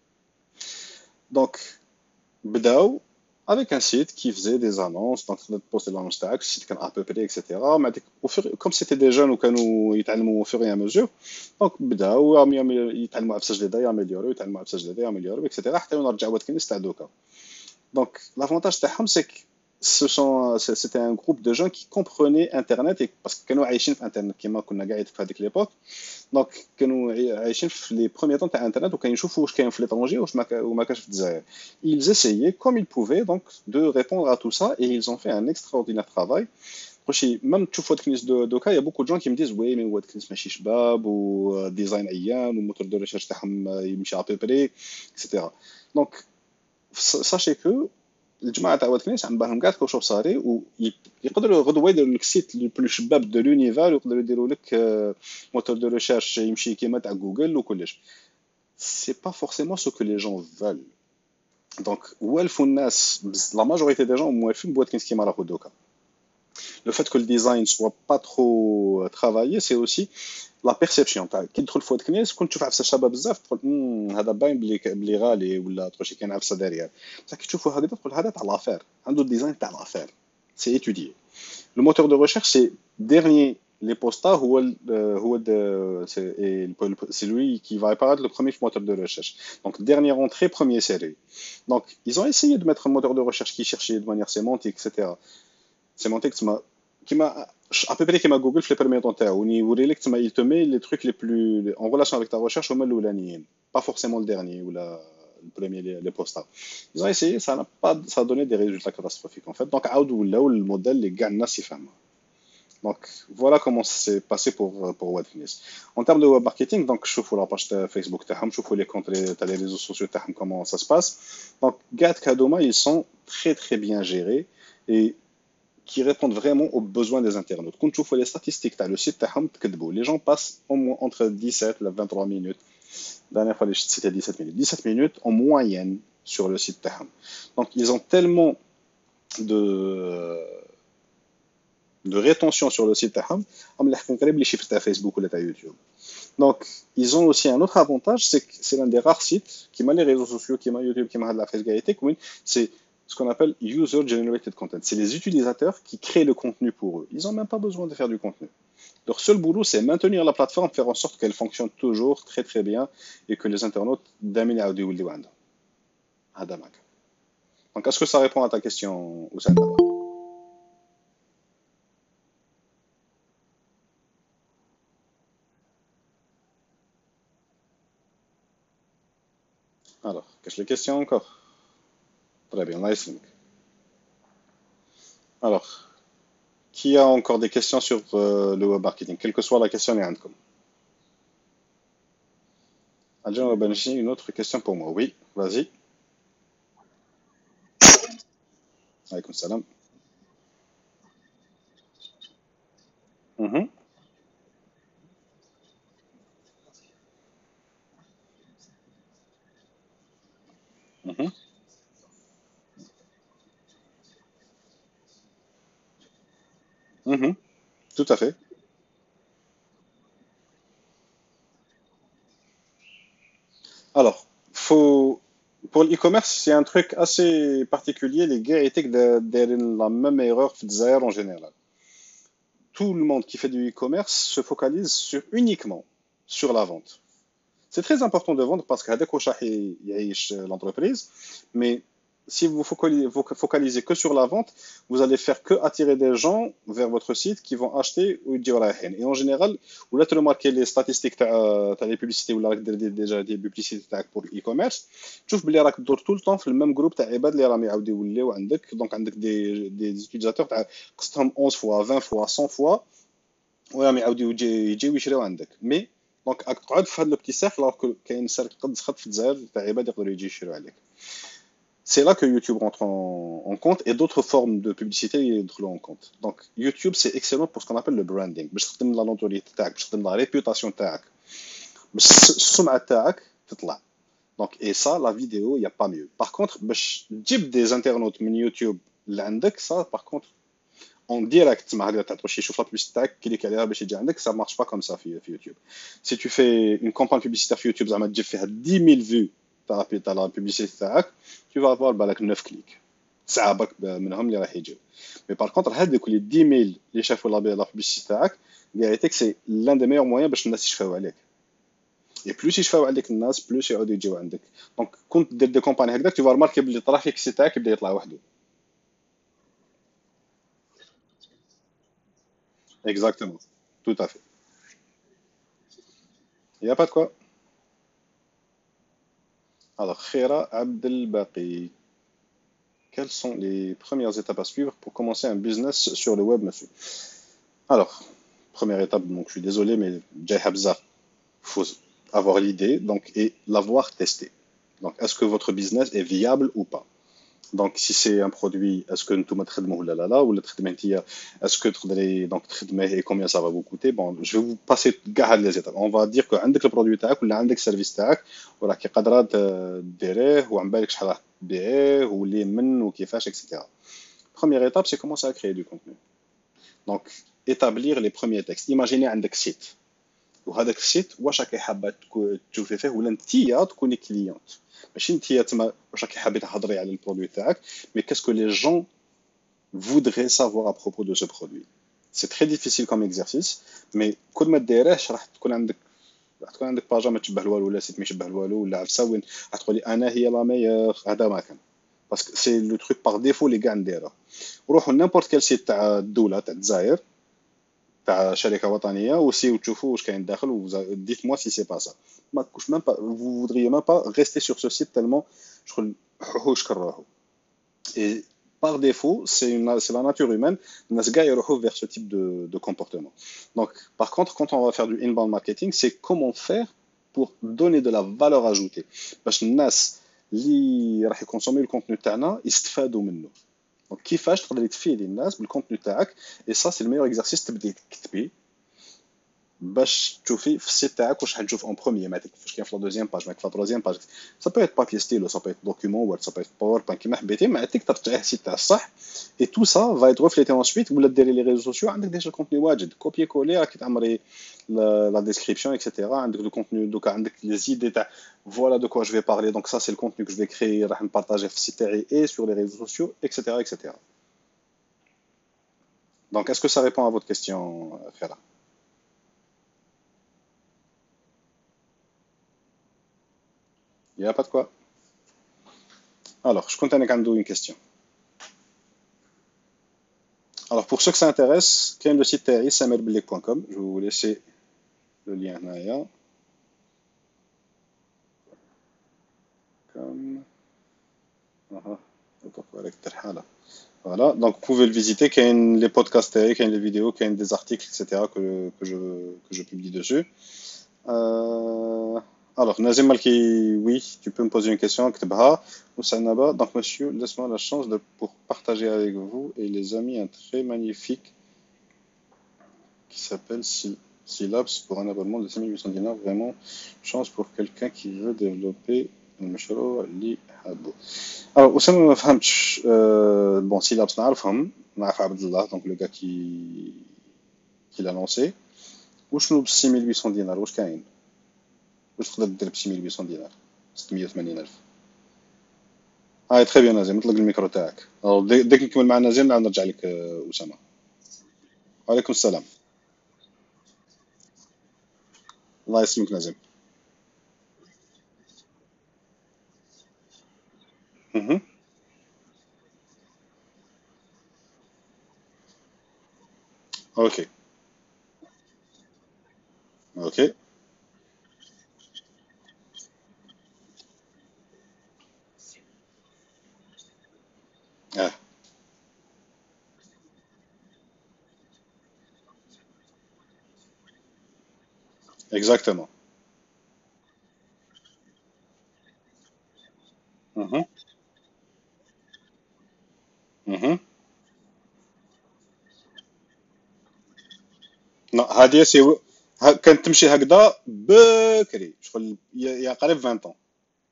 Donc, بداو avec un site qui faisait des annonces, donc تقدر تبوستي l'annonce تاعك، السيت كان à peu près etc. ما عندك au fur- comme c'était des jeunes وكانوا يتعلموا au fur et à mesure. Donc بداو يعم- يعم- يتعلموا عفسه جديده ياميليوريو يتعلموا عفسه جديده ياميليوريو etc. حتى نرجعوا واد كنيس تاع دوكا. Donc l'avantage تاعهم c'est que ce sont c'est- c'était un groupe de gens qui comprenaient internet et parce que كانوا عايشين في internet كما كنا قاعد في هذيك ليبوك. دونك كانوا عايشين في لي بروميير طون تاع انترنت وكانوا يشوفوا واش كاين في ليترونجي واش ما كا- وما كانش في الجزائر. Ils essayaient comme ils pouvaient donc de répondre à tout ça et ils ont fait un extraordinaire travail. واش même تشوف واد كنيس دو دوكا يا بوكو جون كي مديز وي مي واد كنيس ماشي شباب وديزاين عيان والموتور دو ريشيرش تاعهم يمشي ا بوبري اكسيتيرا. دونك ساشي كو الجماعه تاع واد كنيس عم بالهم كاع كوش صاري ويقدروا غدوه يديروا لك سيت لو بلو شباب دو لونيفر ويقدروا يديروا لك موتور دو ريشيرش يمشي كيما تاع جوجل وكلش. سي با فورسيمون سو كو لي جون فول. دونك والفوا الناس بز- لا ماجوريتي دي جون موالفين بواد كنيس كيما راهو دوكا. Le fait que le design soit pas trop euh, travaillé, c'est aussi la perception. تاع كي تدخل في واد كنيس كنت تشوف عفسه شابه بزاف تقول "مم، هذا باين بلي بلي غالي ولا تقول شي كاين عفسه داريه". بصح كي تشوفوا هكذا تقول هذا تاع لافير، عنده الديزاين تاع لافير، سي étudié. Le moteur de recherche, c'est dernier les postas هو ال- euh, هو de- c'est et le- c'est lui qui va apparaître le premier moteur de recherche. Donc dernière entrée, premier série. Donc ils ont essayé de mettre un moteur de recherche qui cherchait de manière sémantique, et cetera. Sémantique, تسمى كيما à peu près كيما جوجل في les premiers temps تاعو يوري لك تسمى il te met les trucs les plus en relation avec ta recherche هما الاولانيين pas forcément le dernier ou la le premier les, les postas. Ils ont essayé, ça n'a pas ça a donné des résultats catastrophiques en fait. Donc عاودوا ولاو الموديل اللي كاع الناس يفهموا. Donc voilà comment c'est passé pour, pour WebFitness. En termes de web marketing, donc je la page de Facebook, je les comptes, les réseaux sociaux, comment ça se passe. Donc Gad Kadoma, ils sont très très bien gérés et qui répondent vraiment aux besoins des internautes. Quand tu vois les statistiques le site, les gens passent au moins entre dix-sept et vingt-trois minutes. La dernière fois, c'était dix-sept minutes. dix-sept minutes en moyenne sur le site. Donc ils ont tellement de de rétention sur le site تاعهم هم لاحقين قريب les chiffres de Facebook ou de YouTube. Donc ils ont aussi un autre avantage, c'est que c'est l'un des rares sites qui m'a les réseaux sociaux, qui m'a YouTube, qui m'a la Facebook, c'est ce qu'on appelle user generated content. C'est les utilisateurs qui créent le contenu pour eux. Ils n'ont même pas besoin de faire du contenu. Leur seul boulot, c'est maintenir la plateforme, faire en sorte qu'elle fonctionne toujours très très bien et que les internautes d'amin يعاودوا يوليو عندهم. هذا معك. Donc est-ce que ça répond à ta question, Oussama? Alors, qu'est-ce que les questions encore? Très bien, nice. Alors, qui a encore des questions sur euh, le web marketing, quelle que soit la question est عندكم. Adjan Benji, une autre question pour moi. Oui, vas-y. Alaykoum salam. Mhm, mhm, mhm, tout à fait. Alors, faut, pour l'e-commerce, c'est un truc assez particulier. Les gars étaient que derrière la même erreur في الجزائر en général. Tout le monde qui fait du e-commerce se focalise sur, uniquement sur la vente. C'est très important de vendre parce que l'entreprise, mais si vous vous focalisez que sur la vente, vous allez faire que attirer des gens vers votre site qui vont acheter ou dire et en général, vous allez remarquer les statistiques تاع les publicités ou déjà des publicités pour e-commerce, تشوف بلي راك تدور tout le temps في le même groupe تاع عباد اللي راهم يعاودوا يوليو عندك دونك عندك des des utilisateurs تاع قصتهم onze fois vingt fois cent fois وراهم يعاودوا يجيو يشريو عندك مي دونك راك تقعد في هذا لو بتي سيركل alors que كاين سيركل قد خط في الجزائر تاع عباد يقدروا يجيو يشريو عليك. C'est là que YouTube rentre en, en compte et d'autres formes de publicité entrent en compte. Donc YouTube c'est excellent pour ce qu'on appelle le branding. باش تخدم la notoriété تاعك, باش تخدم la réputation تاعك, باش السمعة تاعك تطلع. Donc et ça la vidéo il y a pas mieux. Par contre باش تجيب des internautes من YouTube اللي عندك ça par contre en direct مع هكذا تعطوا شي يشوف لا بوبيسيتي تاعك كليك عليها باش يجي عندك ça marche pas comme ça في في YouTube. Si tu fais une campagne publicitaire في YouTube زعما تجيب فيها dix mille vues تاع تاع لا بوبيسيتي تاعك tu vas avoir بالك neuf clics. صعبك منهم اللي راح يجيو. Mais par contre هذوك اللي dix mille اللي شافوا لا لا بوبيسيتي تاعك قالت سي l'un des meilleurs moyens باش الناس يشفاو عليك. Et plus يشفاو عليك الناس plus يعاودوا يجيو عندك. دونك كنت دير دي كومباني هكذاك tu vas remarquer بلي الترافيك سي تاعك يبدا يطلع وحده. Exactement. Tout à fait. Il n'y a pas de quoi. Alors, Khaira Abdelbaqi, quelles sont les premières étapes à suivre pour commencer un business sur le web, monsieur? Alors, première étape, donc je suis désolé, mais Jay Habza, il faut avoir l'idée donc, et l'avoir testé. Donc, est-ce que votre business est viable ou pas? Donc, si c'est un produit, est-ce que tout تخدموه ولا لا لا ولا تخدمه انت est-ce que تقدري donc تخدمه et combien ça va vous coûter? Bon, je vais vous passer كاع هاد les étapes. On va dire que عندك البرودوي تاعك ولا عندك السيرفيس تاعك وراكي قادره ديريه وعن بالك شحال راح تبيعيه وليه من وكيفاش اكسيتيرا. Première étape, c'est commencer à créer du contenu. Donc, établir les premiers textes. Imaginez عندك site. وهذاك السيت واش راكي حابه تشوفي فيه ولا انت تكوني كليونت ماشي انت تما واش راكي حابه تهضري على البرودوي تاعك mais qu'est-ce que les gens voudraient savoir à propos de ce produit. C'est très difficile comme exercice mais كل ما ديريهش راح تكون عندك راح تكون عندك باجا ما تشبه والو ولا سيت ما يشبه والو ولا عفسه وين راح تقولي انا هي لا ميور هذا ما كان باسكو سي لو تروك باغ ديفو اللي كاع نديرها. روحوا نيمبورت كيل سيت تاع الدوله تاع الجزائر تاع شركه وطنيه وسي وتشوفوا واش كاين داخل و ديت موا سي سي با سا ما تكونش ميم با vous voudriez même pas rester sur ce site tellement شغل حوش كراهو. Et par défaut, c'est une, c'est la nature humaine, الناس كاع يروحوا vers ce type de, de comportement. Donc, par contre, quand on va faire du inbound marketing, c'est comment faire pour donner de la valeur ajoutée. باش الناس اللي راح يكونسومي الكونتوني تاعنا يستفادوا منه. دونك كيفاش تقدر تفيدي الناس بالكونتوني تاعك، اي سا سي الميور اكزرسيس تبدي تكتبي باش تشوفي في السيت تاعك واش حتشوف اون بروميير، ما عندك فاش كاين في لا دوزيام باج، ما في لا تروزيام باج. سا بو ايت بابي ستيلو، سا بو ايت دوكيومون وورد، سا بو ايت باوربوينت كيما حبيتي، ما عندك ترجعيه السيت تاع الصح. اي تو سا فا ايت ريفليتي انسويت، ولا ديري لي ريزو سوسيو عندك ديجا الكونتوني واجد، كوبي كولي راكي تعمري لا ديسكريبسيون اكسيتيرا، عندك لو كونتوني دوكا، عندك لي زيدي تاع فوالا دو كوا جو في بارلي، دونك سا سي الكونتوني كو جو في كريي راح نبارطاجي في السيت تاعي اي سور لي ريزو سوسيو اكسيتيرا اكسيتيرا. دونك اسكو سا ريبون ا فوت كيستيون خيرا؟ يا با دو كوا. Alors, je compte avec une question. Alors, pour ceux que ça intéresse, quel est le site samer belek point com. Je vais vous laisser le lien là. Comme... Voilà, donc vous pouvez le visiter. Il y a les podcasts, il y a les vidéos, il y a des articles, et cetera que, que, je, que je publie dessus. Euh... Alors, Nazim Malki, oui, tu peux me poser une question. Donc, monsieur, laisse-moi la chance de pour partager avec vous et les amis un trait magnifique qui s'appelle Syllabs pour un abonnement de cinq mille huit cents dinars. Vraiment, chance pour quelqu'un qui veut développer المشروع اللي حابه. Alors, أسامة ما فهمتش. Bon, Syllabs نعرفهم، نعرف عبد الله donc le gars qui qui l'a lancé. وشنو ب six mille huit cents دينار واش كاين؟ واش تقدر دير ب six mille huit cents دينار؟ ستمية وثمانين ألف. هاي تري بيان نازم، اطلق الميكرو تاعك. ديك نكمل مع نازم نعاود نرجع لك أسامة. وعليكم السلام. الله يسلمك نازم. Mhm. Ok, ok. Ah, exactement. Mhm, mhm. Non, هذه سي ها- كانت تمشي هكذا بكري شغل يا يا قريب vingt ans.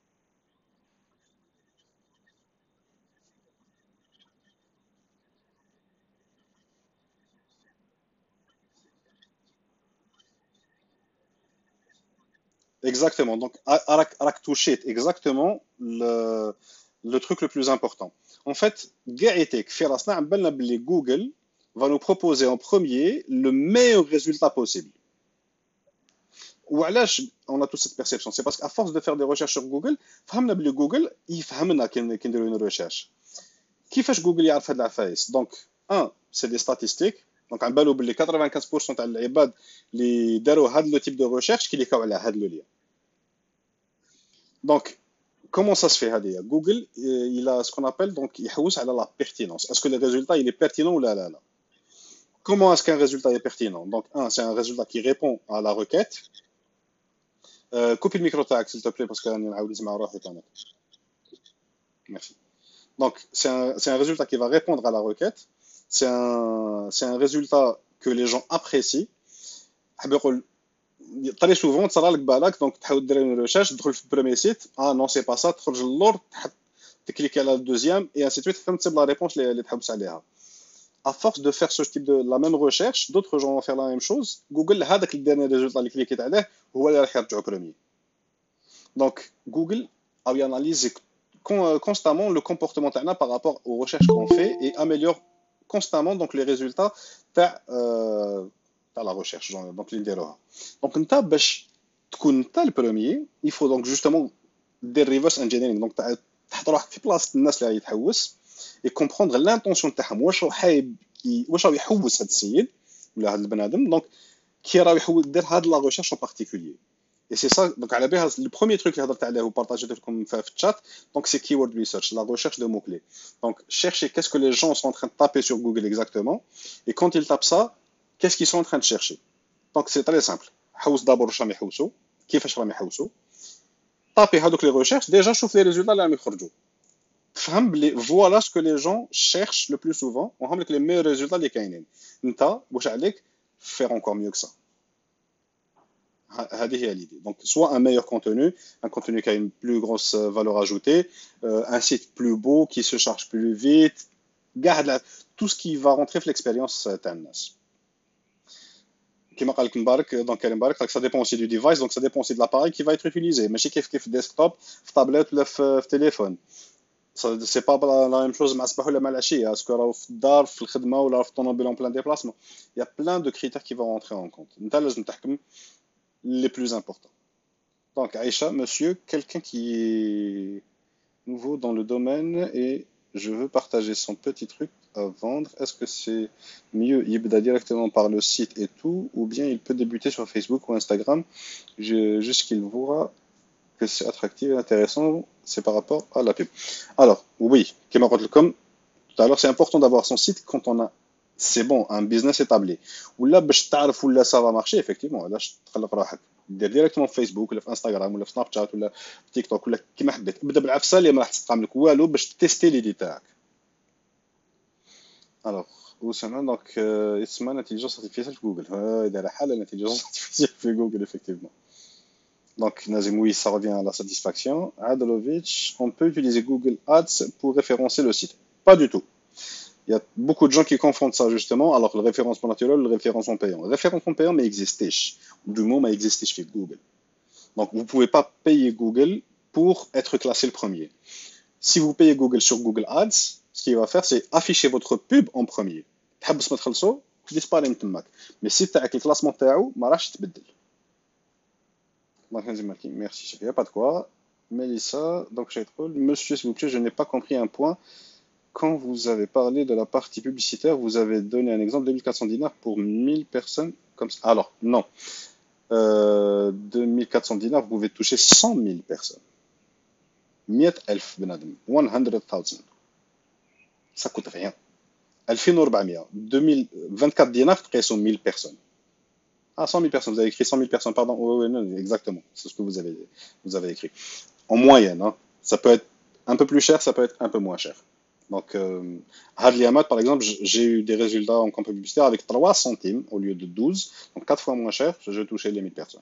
Exactement. Donc, Arak, Arak touché exactement le, le truc le plus important. En fait, Gaetek, Firasna, Google va nous proposer en premier le meilleur résultat possible. Ou alors, on a toute cette perception. C'est parce qu'à force de faire des recherches sur Google, فهمنا بلي Google يفهمنا كي كي نديروا une recherche. كيفاش جوجل يعرف هاد العفايس؟ دونك ان سي دي ستاتيستيك، دونك عن بالو بلي خمسة وتسعين بالمئة تاع العباد اللي داروا هاد لو تيب دو ريشيرش كيليكاو على هاد لو ليان. دونك comment ça se fait هذه جوجل il a ce qu'on appelle donc يحوس على la pertinence. Est-ce que le résultat il est pertinent ou là là là. Comment est-ce qu'un résultat est pertinent? Donc un, c'est un résultat qui répond à la requête. Euh, coupe le micro tag s'il te plaît parce que راني نعاود نسمع روحي كمان. Merci. Donc c'est un, c'est un résultat qui va répondre à la requête. C'est un, c'est un résultat que les gens apprécient. حاب يقول très souvent تصرى لك بالك دونك تحاول دير une recherche تدخل في البريمي سيت اه نو سي با سا، تخرج للور تحط تكليكي على الدوزيام et ainsi de suite حتى تصيب لا ريبونس اللي اللي تحوس عليها. À force de faire ce type de la même recherche, d'autres gens vont faire la même chose. Google هذاك الديرني ريزولتا اللي كليكيت عليه هو اللي راح يرجعو بروميي. Donc Google a analysé con- constamment le comportement تاعنا par rapport aux recherches qu'on fait et améliore constamment donc les résultats تاع euh, تاع la recherche genre, donc اللي نديروها. Donc انت باش تكون انت البروميي il faut donc justement دير ريفرس انجينيرينغ، دونك تع- تحط روحك في بلاصه الناس اللي يتحوس et comprendre l'intention تاعهم، واش هو حايب ي- واش راه يحوس هذا السيد ولا هذا البنادم، دونك كي راه يحوس دير هاد لا ريشيرش en particulier. Et c'est ça, donc à la base, le premier truc que j'ai partagé comme fait le chat, donc c'est keyword research, la recherche de mots-clés. Donc chercher qu'est-ce que les gens sont en train de taper sur Google exactement, et quand ils tapent ça, qu'est-ce qu'ils sont en train de chercher. Donc c'est très simple. حوس d'abord شراهم يحوسوا كيفاش راهم يحوسوا طابي هذوك les recherches déjà شوف les résultats اللي راهم يخرجوا تفهم بلي voilà ce que les gens cherchent le plus souvent وهم لك les meilleurs résultats اللي كاينين انت واش عليك faire encore mieux que ça. هذه هي l'idée. Donc, soit un meilleur contenu, un contenu qui a une plus grosse euh, valeur ajoutée, euh, un site plus beau, qui se charge plus vite, garde la- tout ce qui va rentrer dans l'expérience euh, تاع الناس. كما قال لك مبارك دونك كريم مبارك قال لك ça dépend aussi du device, donc ça dépend aussi de l'appareil qui va être utilisé. ماشي كيف كيف desktop في tablette ولا في في téléphone. Ça- C'est pas la la même chose مع الصباح ولا مع العشية. Est-ce que راهو في الدار في الخدمة ولا في الطوموبيل en plein déplacement. Il y a plein de critères qui vont rentrer en compte. انت لازم تحكم les plus importants. Donc, Aïcha, monsieur, quelqu'un qui est nouveau dans le domaine et je veux partager son petit truc à vendre. Est-ce que c'est mieux Yibda directement par le site et tout, ou bien il peut débuter sur Facebook ou Instagram, je- juste qu'il voit que c'est attractif et intéressant, c'est par rapport à la pub. Alors, oui, comme comme tout à l'heure, c'est important d'avoir son site quand on a, c'est bon, un business établi. Ou là, باش تعرف ولا ça va marcher, effectivement. Là, je تخلق راحك. دير ديريكتومون في فيسبوك ولا في انستغرام ولا في سناب شات ولا في تيك توك ولا كيما حبيت. ابدا بالعفسه اللي ما راح تستقام لك والو باش تيستي ليدي تاعك. الوغ وسنا دونك اسمها l'intelligence artificielle في جوجل. ها دايره حاله l'intelligence artificielle في جوجل effectivement. Donc, Nazim, oui, ça revient à la satisfaction. Adelovich, on peut utiliser Google Ads pour référencer le site. Pas du tout. Il y a beaucoup de gens qui confondent ça justement. Alors, le référencement naturel, le référencement payant. Le référencement payant, mais existait. Du moment existait chez Google. Donc, vous ne pouvez pas payer Google pour être classé le premier. Si vous payez Google sur Google Ads, ce qu'il va faire, c'est afficher votre pub en premier. تحبس ما تخلصو disparaît من تماك. Mais si tu as le classement تاعو ما راحش تبدل. Merci, chef. Il n'y a pas de quoi. Mélissa, donc j'ai trop. Monsieur, s'il vous plaît, je n'ai pas compris un point. Quand vous avez parlé de la partie publicitaire, vous avez donné un exemple de deux mille quatre cents dinars pour mille personnes comme ça. Alors, non. Euh, deux mille quatre cents dinars, vous pouvez toucher cent mille personnes. مية ألف بنادم. one hundred thousand. Ça coûte rien. ألفين وأربعمية. deux mille vingt-quatre dinars, تقيسوا mille personnes. Ah, cent mille personnes. Vous avez écrit cent mille personnes, pardon. Oui, oui, non, exactement. C'est ce que vous avez, vous avez écrit. En moyenne, hein. Ça peut être un peu plus cher, ça peut être un peu moins cher. Donc, euh, Hadley Hamad, par exemple, j- j'ai eu des résultats en campagne publicitaire avec trois centimes au lieu de douze, donc quatre fois moins cher, je touchais les mille personnes.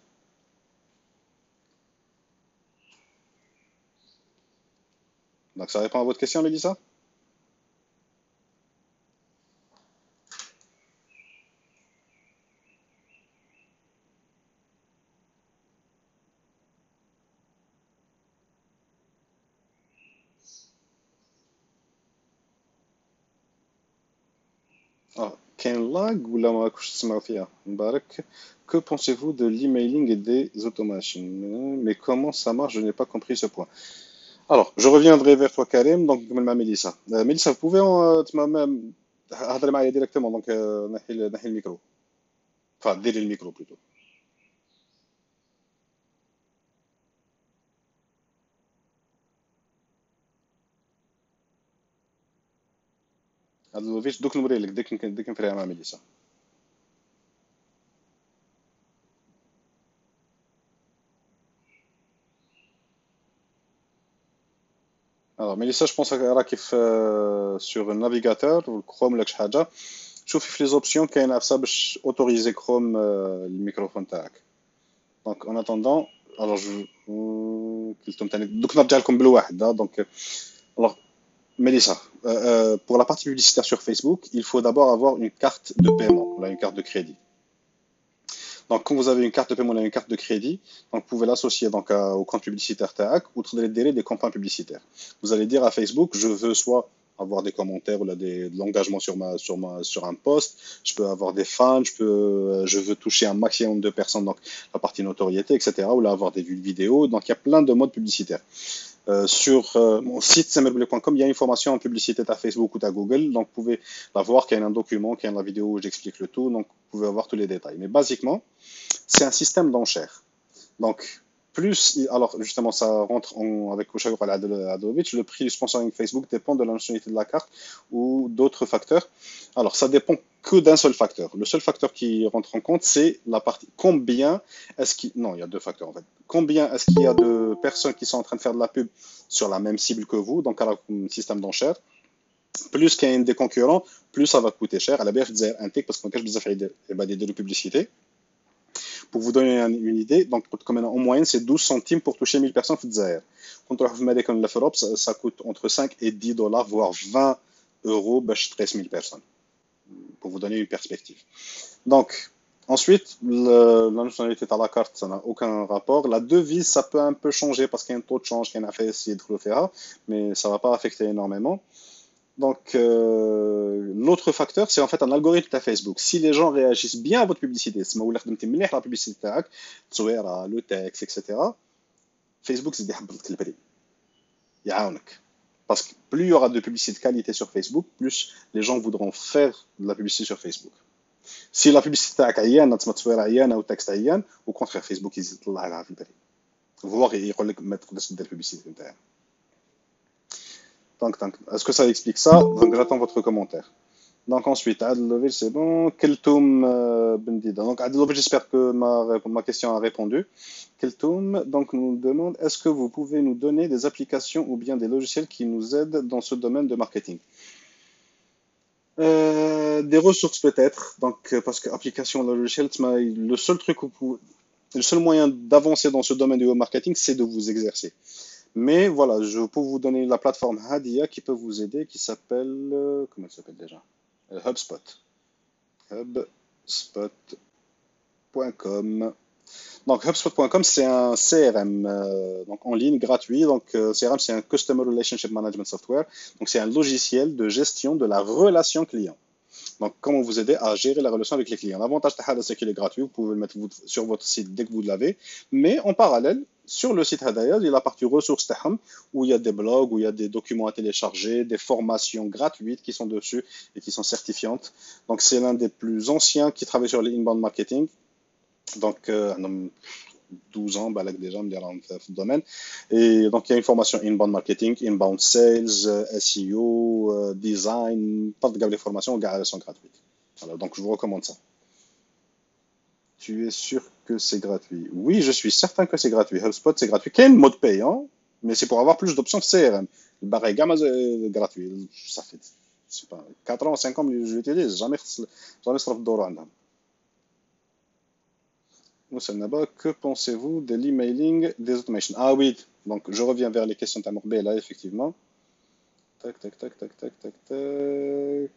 Donc, ça répond à votre question, Mélissa? Ah, Ken Lag ou la Maracuche Smafia Mbarak, que pensez-vous de l'emailing et des automations? Mais comment ça marche? Je n'ai pas compris ce point. Alors, je reviendrai vers toi, Karim, donc comme ma Mélissa. Euh, Mélissa, vous pouvez en, euh, tu m'as même- هضري معايا directement, donc euh, نحي ال- نحي الميكرو. Enfin, ديري الميكرو plutôt. هذا فيش دوك نوري لك ديك ديك نفريها مع ميليسا. Alors, Mélissa, je pense راكي في sur un navigateur والكروم ولا شي حاجة. شوفي في les options كاين عفسة باش autoriser كروم آه، الميكروفون تاعك. Donc, en attendant, alors je قلتهم تاني دوك نرجع لكم بالواحد. hein. Donc, alors, Mélissa, euh, euh, pour la partie publicitaire sur Facebook, il faut d'abord avoir une carte de paiement, là, une carte de crédit. Donc, quand vous avez une carte de paiement et une carte de crédit, donc vous pouvez l'associer donc à- au compte publicitaire T A C ou délai des campagnes publicitaires. Vous allez dire à Facebook, je veux soit avoir des commentaires ou là, des, de l'engagement sur ma, sur ma, sur un post, je peux avoir des fans, je peux, euh, je veux toucher un maximum de personnes, donc la partie notoriété, et cetera. Ou là avoir des vues de vidéos. Donc il y a plein de modes publicitaires. Euh, sur euh, mon site samerboulé point com, il y a une formation en publicité à Facebook ou à Google, donc vous pouvez la voir, qu'il y a un document, qu'il y a la vidéo où j'explique le tout, donc vous pouvez avoir tous les détails. Mais basiquement, c'est un système d'enchères. Donc, plus, alors justement, ça rentre en, avec Ushagour Adolovitch, le prix du sponsoring Facebook dépend de la nationalité de la carte ou d'autres facteurs. Alors, ça dépend que d'un seul facteur. Le seul facteur qui rentre en compte, c'est la partie combien est-ce qu'il... Non, il y a deux facteurs en fait. Combien est-ce qu'il y a de personnes qui sont en train de faire de la pub sur la même cible que vous, donc à la système d'enchères. Plus qu'il y a des concurrents, plus ça va coûter cher. À la base, je disais un tic parce qu'on cache des des publicités. Pour vous donner une idée, donc comme en moyenne, c'est douze centimes pour toucher mille personnes في الجزائر. Quand on remet comme l'Europe, ça, ça coûte entre cinq et dix dollars, voire vingt euros, باش treize mille personnes. Pour vous donner une perspective. Donc, ensuite, le, la nationalité à la carte, ça n'a aucun rapport. La devise, ça peut un peu changer parce qu'il y a un taux de change qui a fait essayer de le faire, mais ça ne va pas affecter énormément. Donc, euh, l'autre facteur, c'est en fait un algorithme de Facebook. Si les gens réagissent bien à votre publicité, si vous voulez la publicité, le texte, et cetera, Facebook, c'est des prix. Parce que plus il y aura de publicité de qualité sur Facebook, plus les gens voudront faire de la publicité sur Facebook. Si la publicité est عيانة تسمى عيانة ou texte عيان, au contraire, Facebook, ils يطلع لها في البري. Voir, il يقول لك ما تقدرش دير publicité نتاعها. Donc, donc, est-ce que ça explique ça? Donc, j'attends votre commentaire. Donc, ensuite, Adlovich, c'est bon. Keltoum euh, Bendida. Donc, Adlovich, j'espère que ma, ma question a répondu. Keltoum, donc, nous demande est-ce que vous pouvez nous donner des applications ou bien des logiciels qui nous aident dans ce domaine de marketing? Euh, des ressources peut-être. Donc, euh, parce que application logiciel, le seul truc, où vous- le seul moyen d'avancer dans ce domaine du web marketing, c'est de vous exercer. Mais voilà, je peux vous donner la plateforme Hadia qui peut vous aider, qui s'appelle, euh, comment elle s'appelle déjà? Euh, HubSpot. HubSpot point com. Donc HubSpot point com, c'est un C R M euh, donc en ligne gratuit. Donc euh, C R M, c'est un Customer Relationship Management Software. Donc c'est un logiciel de gestion de la relation client. Donc, comment vous aider à gérer la relation avec les clients. L'avantage de Hada, c'est qu'il est gratuit. Vous pouvez le mettre sur votre site dès que vous l'avez. Mais en parallèle, sur le site Hadaya, il y a la partie ressources Taham, où il y a des blogs, où il y a des documents à télécharger, des formations gratuites qui sont dessus et qui sont certifiantes. Donc, c'est l'un des plus anciens qui travaille sur l'inbound marketing. Donc, euh, douze ans, balak déjà, me dire dans le domaine. Et donc, il y a une formation inbound marketing, inbound sales, euh, S E O, euh, design, pas de les formations, elles sont gratuites. Voilà, donc, je vous recommande ça. Tu es sûr que c'est gratuit? Oui, je suis certain que c'est gratuit. HubSpot, c'est gratuit. Quel mode payant, mais c'est pour avoir plus d'options de C R M. Le barré gamma est gratuit. Ça fait, je sais pas, quatre ans, cinq ans que je l'utilise. Jamais, jamais ça fait Moussa Naba, que pensez-vous de l'emailing des automations? Ah oui, donc je reviens vers les questions de là, effectivement. Tac, tac, tac, tac, tac, tac, tac.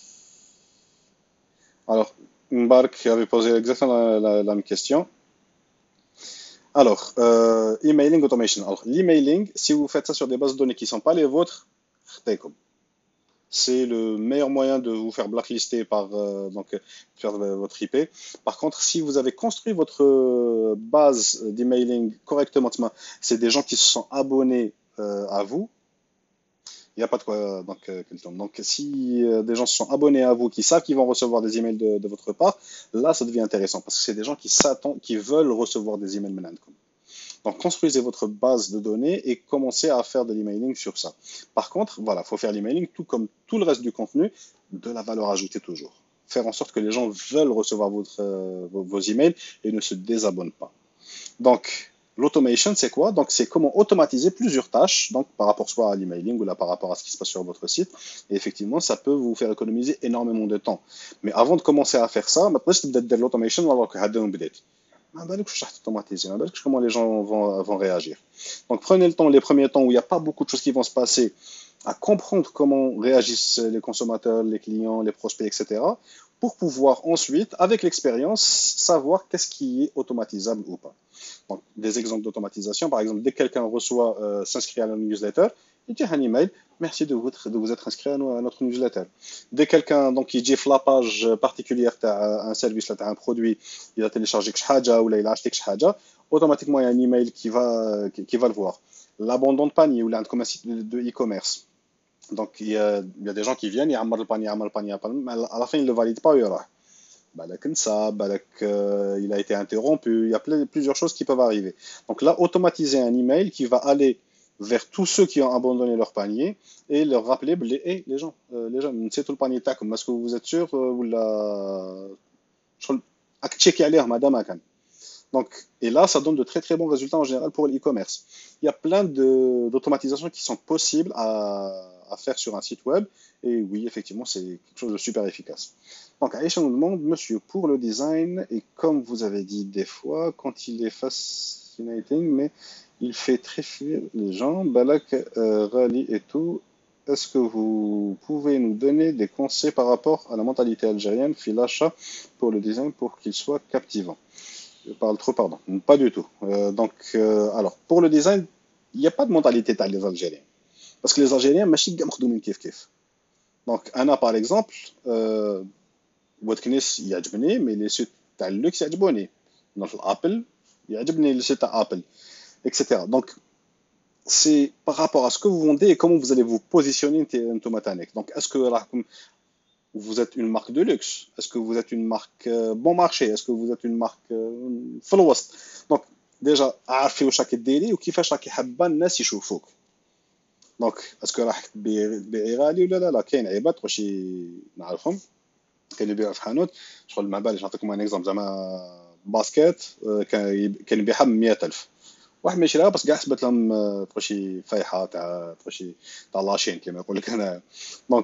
Alors, Mbark avait posé exactement la, la- la même question. Alors, euh, emailing automation. Alors, l'emailing, si vous faites ça sur des bases de données qui ne sont pas les vôtres, khtaïkoum. C'est le meilleur moyen de vous faire blacklister par euh, donc euh, faire euh, votre I P. Par contre, si vous avez construit votre euh, base d'emailing correctement, c'est des gens qui se sont abonnés euh, à vous. Il n'y a pas de quoi euh, donc euh, qu'elle tombe. Donc, si euh, des gens se sont abonnés à vous, qui savent qu'ils vont recevoir des emails de, de votre part, là, ça devient intéressant parce que c'est des gens qui s'attendent, qui veulent recevoir des emails maintenant. Donc, construisez votre base de données et commencez à faire de l'emailing sur ça. Par contre, voilà, il faut faire l'emailing tout comme tout le reste du contenu, de la valeur ajoutée toujours. Faire en sorte que les gens veulent recevoir votre, euh, vos, vos emails et ne se désabonnent pas. Donc, l'automation, c'est quoi? Donc, c'est comment automatiser plusieurs tâches, donc par rapport soit à l'emailing ou là par rapport à ce qui se passe sur votre site. Et effectivement, ça peut vous faire économiser énormément de temps. Mais avant de commencer à faire ça, maintenant, je de l'automation, alors que ما بالكش راح تautomatiser, ما بالكش comment les gens vont, vont réagir. Donc prenez le temps, les premiers temps où il n'y a pas beaucoup de choses qui vont se passer, à comprendre comment réagissent les consommateurs, les clients, les prospects, et cetera, pour pouvoir ensuite, avec l'expérience, savoir qu'est-ce qui est automatisable ou pas. Donc, des exemples d'automatisation, par exemple, dès que quelqu'un reçoit, euh, s'inscrit à la newsletter, il dit un email, merci de vous, de vous être inscrit à, no- à notre newsletter. Dès que quelqu'un, donc, il dit la page particulière, t'as un service, là, t'as un produit, il a téléchargé quelque chose, ou là, il a acheté quelque chose, automatiquement, il y a un email qui va, qui, qui va le voir. L'abandon de panier, ou là, comme un site de de e-commerce. Donc, il y, a, il y a des gens qui viennent, ils amarrent le panier, amarrent le panier, mais à la fin, ils ne le valident pas, il y aura. balak nsa, balak, euh, il a été interrompu, il y a ple- plusieurs choses qui peuvent arriver. Donc là, automatiser un email qui va aller vers tous ceux qui ont abandonné leur panier et leur rappeler, blé- hey, les gens, euh, les gens, c'est tout le panier tac, est-ce que vous êtes sûr euh, ou la... شغل- راك تشيكي عليه مادام كان. Donc, et là, ça donne de très très bons résultats en général pour l'e-commerce. Il y a plein de- d'automatisations qui sont possibles à, à faire sur un site web. Et oui, effectivement, c'est quelque chose de super efficace. Donc, Aïcha nous demande, monsieur, pour le design, et comme vous avez dit des fois, quand il est fascinating, mais il fait très fuir les gens, Balak, euh, Rally et tout, est-ce que vous pouvez nous donner des conseils par rapport à la mentalité algérienne, fil l'achat, pour le design, pour qu'il soit captivant? Je parle trop, pardon. Pas du tout. Euh, donc, euh, alors, pour le design, il n'y a pas de mentalité تاع les Algériens. Parce que les Algériens, ماشي كاع مخدومين كيف كيف. Donc, أنا par exemple, euh, بوات كنيس يعجبني مي لي سيت تاع اللوكس يعجبوني. Donc, الابل يعجبني لي سيت تاع ابل, et cetera. Donc, c'est par rapport à ce que vous vendez et comment vous allez vous positionner انتم تانيك. Donc, est-ce que راكم vous êtes une marque de luxe? Est-ce que vous êtes une marque euh, bon marché? Est-ce que vous êtes une marque euh, في الوسط? Donc déjà عارفي واش راكي ديري وكيفاش راكي حابه الناس يشوفوك. دونك اسكو راح تبيعي تبيعي غالي ولا لا لا. كاين عباد تخشي نعرفهم كانوا يبيعوا في حانوت شغل ما باليش. نعطيكم ان اكزومبل زعما باسكيت آه، كان يب- كان يبيعها ب مية ألف. واحد ما يشريها بس كاع حسبت لهم آه، تخشي فايحه تاع تخشي تاع لاشين كيما يقول لك انا. دونك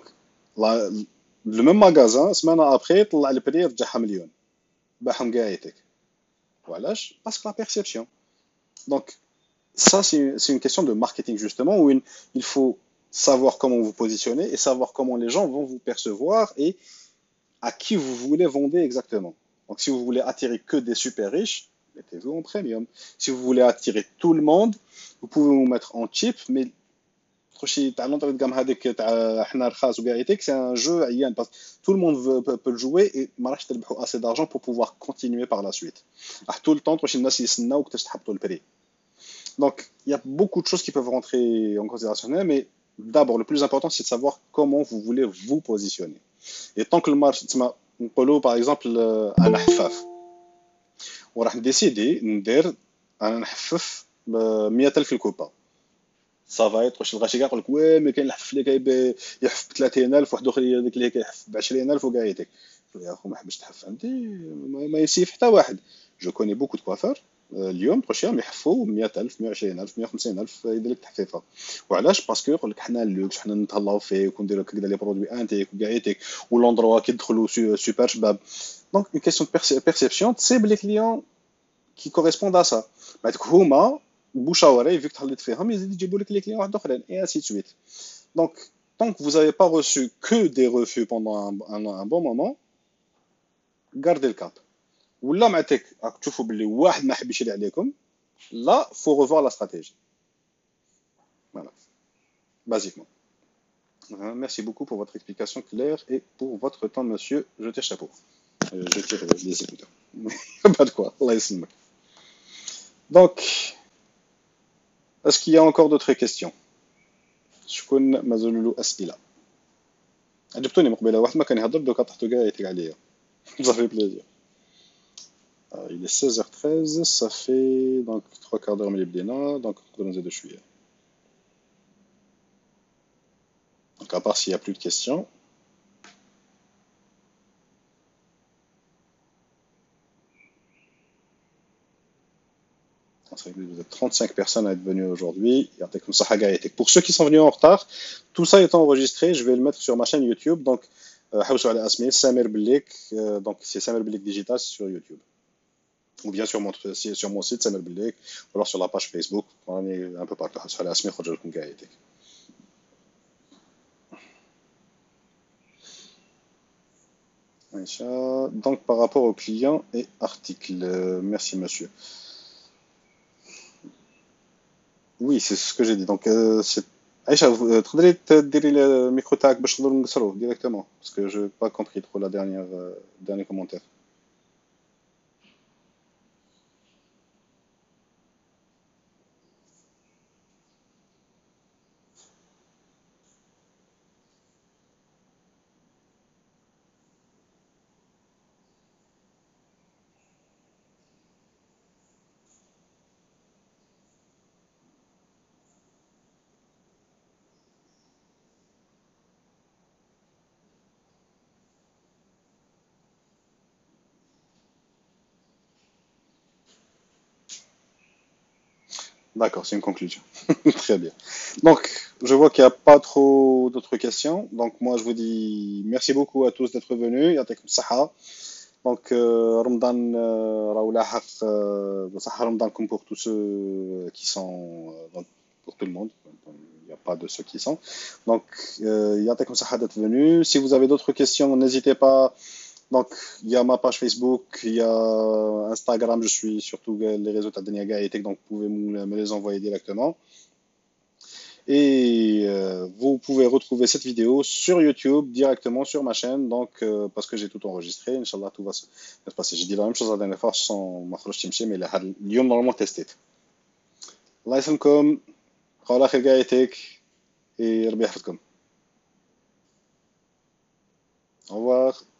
لو ميم ماغازان سمانه ابخي طلع البري رجعها مليون باعهم كاع يتك. وعلاش؟ باسكو لا بيرسيبسيون. دونك ça, c'est c'est une question de marketing justement, où une- il faut savoir comment vous positionner et savoir comment les gens vont vous percevoir et à qui vous voulez vendre exactement. Donc, si vous voulez attirer que des super riches, mettez-vous en premium. Si vous voulez attirer tout le monde, vous pouvez vous mettre en cheap, mais تخشي تاع لونطري دو هذيك تاع حنا رخاص وكاع يتيك سي ان جو عيان بس tout le monde veut, peut, peut le jouer et ما راحش تربحوا assez d'argent pour pouvoir continuer par la suite. راح tout le temps تخشي الناس يستناوك باش تحبطوا البري. Donc, il y a beaucoup de choses qui peuvent rentrer en considération, mais d'abord, le plus important, c'est de savoir comment vous voulez vous positionner. Et tant que le marché, نقولوا par exemple euh, انا حفاف وراح نديسيدي ندير انا نحفف ب مية ألف الكوبا. صافا واش الغاشي كاع يقول لك وي مي كاين الحف اللي كايب يحف ب ثلاثين ألف واحد اخر هذيك اللي كيحف ب عشرين ألف وكاع يديك. يا اخو ما حبش تحف عندي ما, ما يسيف حتى واحد. جو كوني بوكو دو كوافور اليوم تخش يوم يحفوا مية ألف مية وعشرين ألف مية وخمسين ألف يدير لك تحفيفه. وعلاش؟ باسكو يقول لك حنا اللوكس حنا نتهلاو فيك ونديرو كدا لي برودوي انتيك وكاع يتيك ولوندروا كيدخلوا سوبر شباب. دونك اون كيسيون دو بيرسيبسيون تسيب لي كليون qui correspondent à ça. بعدك هما بوشاوري فيك تحليت فيهم يزيد يجيبوا لك لي كليون واحد اخرين et ainsi de suite. Donc tant que vous n'avez pas reçu que des refus pendant un, un, un bon moment, gardez le cap. ولا معناتك راك تشوفوا باللي واحد ما حب يشري عليكم là faut revoir la stratégie. Voilà, basiquement. Euh, Merci beaucoup pour votre explication claire et pour votre temps, monsieur. Je tire chapeau. Euh, je tire les écouteurs. Pas de quoi. Allah يسلمك. Donc, est-ce qu'il y a encore d'autres questions? شكون مازالوا له اسئله؟ عجبتوني مقبله واحد ما كان يهضر دوكا طحتو كاع يتك عليا. صافي بليزير. آه، il est seize heures treize, ça fait donc trois quarts d'heure ملي بدينا donc نقدروا نزيدو شويه. Donc à part s'il y a plus de questions. Vous êtes trente-cinq personnes à être venues aujourd'hui. Pour ceux qui sont venus en retard, tout ça est enregistré. Je vais le mettre sur ma chaîne YouTube. Donc, حوسوا على اسمي سامر بليك. Donc, c'est Samer Belik Digital sur YouTube. Ou bien sur mon, sur mon site Samer Belik. Ou alors sur la page Facebook. On est un peu partout. حوسوا على اسمي خرج لكم كاع يديك. Donc, par rapport aux clients et articles. Merci, monsieur. Oui, c'est ce que j'ai dit. Donc, euh, c'est... Aïcha, vous euh, تقدري تديري الميكرو تاعك باش نقدروا نقصروا directement parce que je n'ai pas compris trop la dernière euh, dernier commentaire. D'accord, c'est une conclusion. Très bien. Donc, je vois qu'il n'y a pas trop d'autres questions. Donc, moi, je vous dis merci beaucoup à tous d'être venus. يعطيكم الصحة. Donc, euh, Ramadan, euh, راهو لاحق euh, بصحة رمضانكم pour tous ceux qui sont, euh, donc, pour tout le monde. Il n'y a pas de ceux qui sont. Donc, euh, يعطيكم الصحة d'être venus. Si vous avez d'autres questions, n'hésitez pas. Donc, il y a ma page Facebook, il y a Instagram, je suis sur tous les réseaux Tadania Gaëtek, donc vous pouvez me me les envoyer directement. Et euh, vous pouvez retrouver cette vidéo sur YouTube directement sur ma chaîne, donc euh, parce que j'ai tout enregistré, Inch'Allah tout va se se passer. J'ai dit la même chose la dernière fois sans ma mais là, اليوم normalement testé. الله يسلمكم, على خير Gaëtek, et ربي يحفظكم. Au revoir.